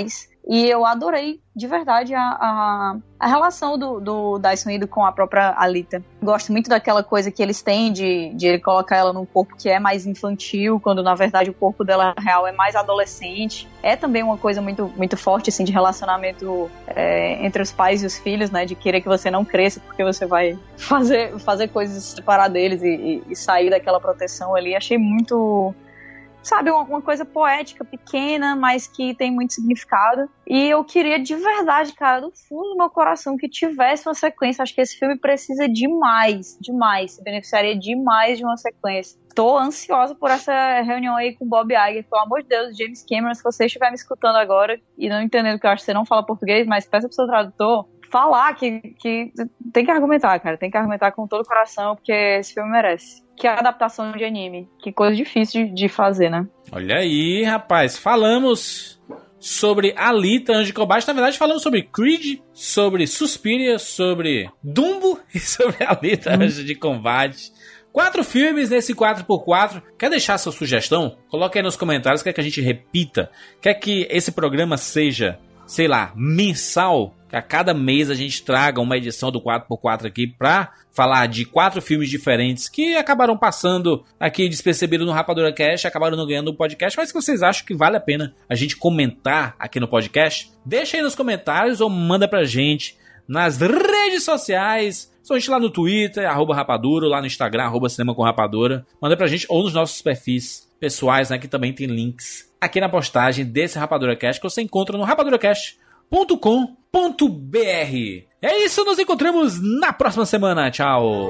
E eu adorei, de verdade, a relação do Dyson Ido com a própria Alita. Gosto muito daquela coisa que eles têm de ele colocar ela num corpo que é mais infantil, quando na verdade o corpo dela real é mais adolescente. É também uma coisa muito, muito forte, assim, de relacionamento entre os pais e os filhos, né? De querer que você não cresça porque você vai fazer coisas separar deles e sair daquela proteção ali. Achei muito... Sabe, uma coisa poética, pequena, mas que tem muito significado. E eu queria de verdade, cara, do fundo do meu coração, que tivesse uma sequência. Acho que esse filme precisa demais, se beneficiaria demais de uma sequência. Tô ansiosa por essa reunião aí com o Bob Iger. Pelo amor de Deus, James Cameron, se você estiver me escutando agora e não entendendo que eu acho que você não fala português, mas peça pro seu tradutor falar que tem que argumentar, cara. Tem que argumentar com todo o coração, porque esse filme merece. Que é a adaptação de anime. Que coisa difícil de fazer, né? Olha aí, rapaz. Falamos sobre Alita, Anjo de Combate. Na verdade, falamos sobre Creed, sobre Suspiria, sobre Dumbo e sobre Alita, Anjo de Combate. 4 filmes nesse 4x4. Quer deixar sua sugestão? Coloque aí nos comentários. Quer que a gente repita? Quer que esse programa seja, sei lá, mensal? Que a cada mês a gente traga uma edição do 4x4 aqui pra falar de 4 filmes diferentes que acabaram passando aqui despercebido no Rapadura Cast, acabaram não ganhando o podcast, mas que vocês acham que vale a pena a gente comentar aqui no podcast? Deixa aí nos comentários ou manda pra gente nas redes sociais, somente lá no Twitter, @rapadura, lá no Instagram, @cinema com rapadura. Manda pra gente ou nos nossos perfis pessoais, né, que também tem links aqui na postagem desse Rapadura Cast que você encontra no rapaduracast.com.br. É isso, nos encontramos na próxima semana. Tchau.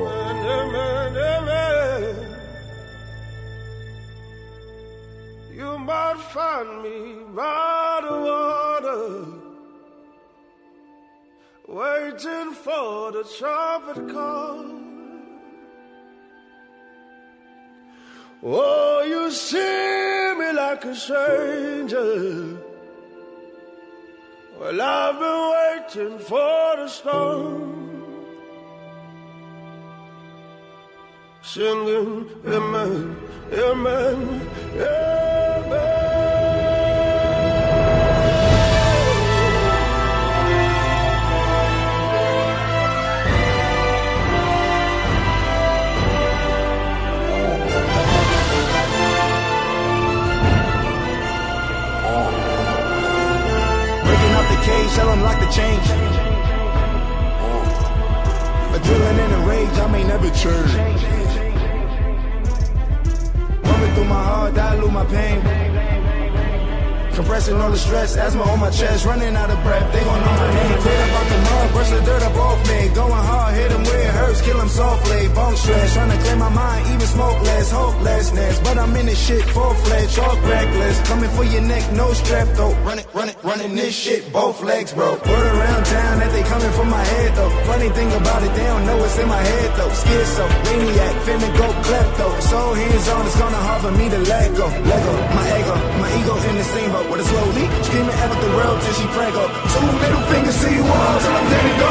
You might find me by the water, waiting for the trumpet call. Oh, you see me like a stranger. Well, I've been waiting for the storm, singing, amen, amen, amen. Shall unlock the chain. Adrenaline and rage, I may never change. Coming through my heart, dilute my pain. Compressing all the stress, asthma on my chest, running out of breath. They gon' know my name. Clear up out the mud, brush the dirt up off me. Going hard, hit them where it hurts, kill them softly. Bone stress, trying to clear my mind, even smoke less, hopelessness. But I'm in this shit, full-fledged, all reckless. Coming for your neck, no strap though. Running this shit, both legs, bro. Word around town that they coming for my head though. Funny thing about it, they don't know what's in my head though. Schizo, maniac, finna go klepto. So hands on, it's gonna hard for me to let go. My ego in the same boat. With a slow leak, screaming at the world till she prank up. 2 middle fingers to you all till I'm dead and gone.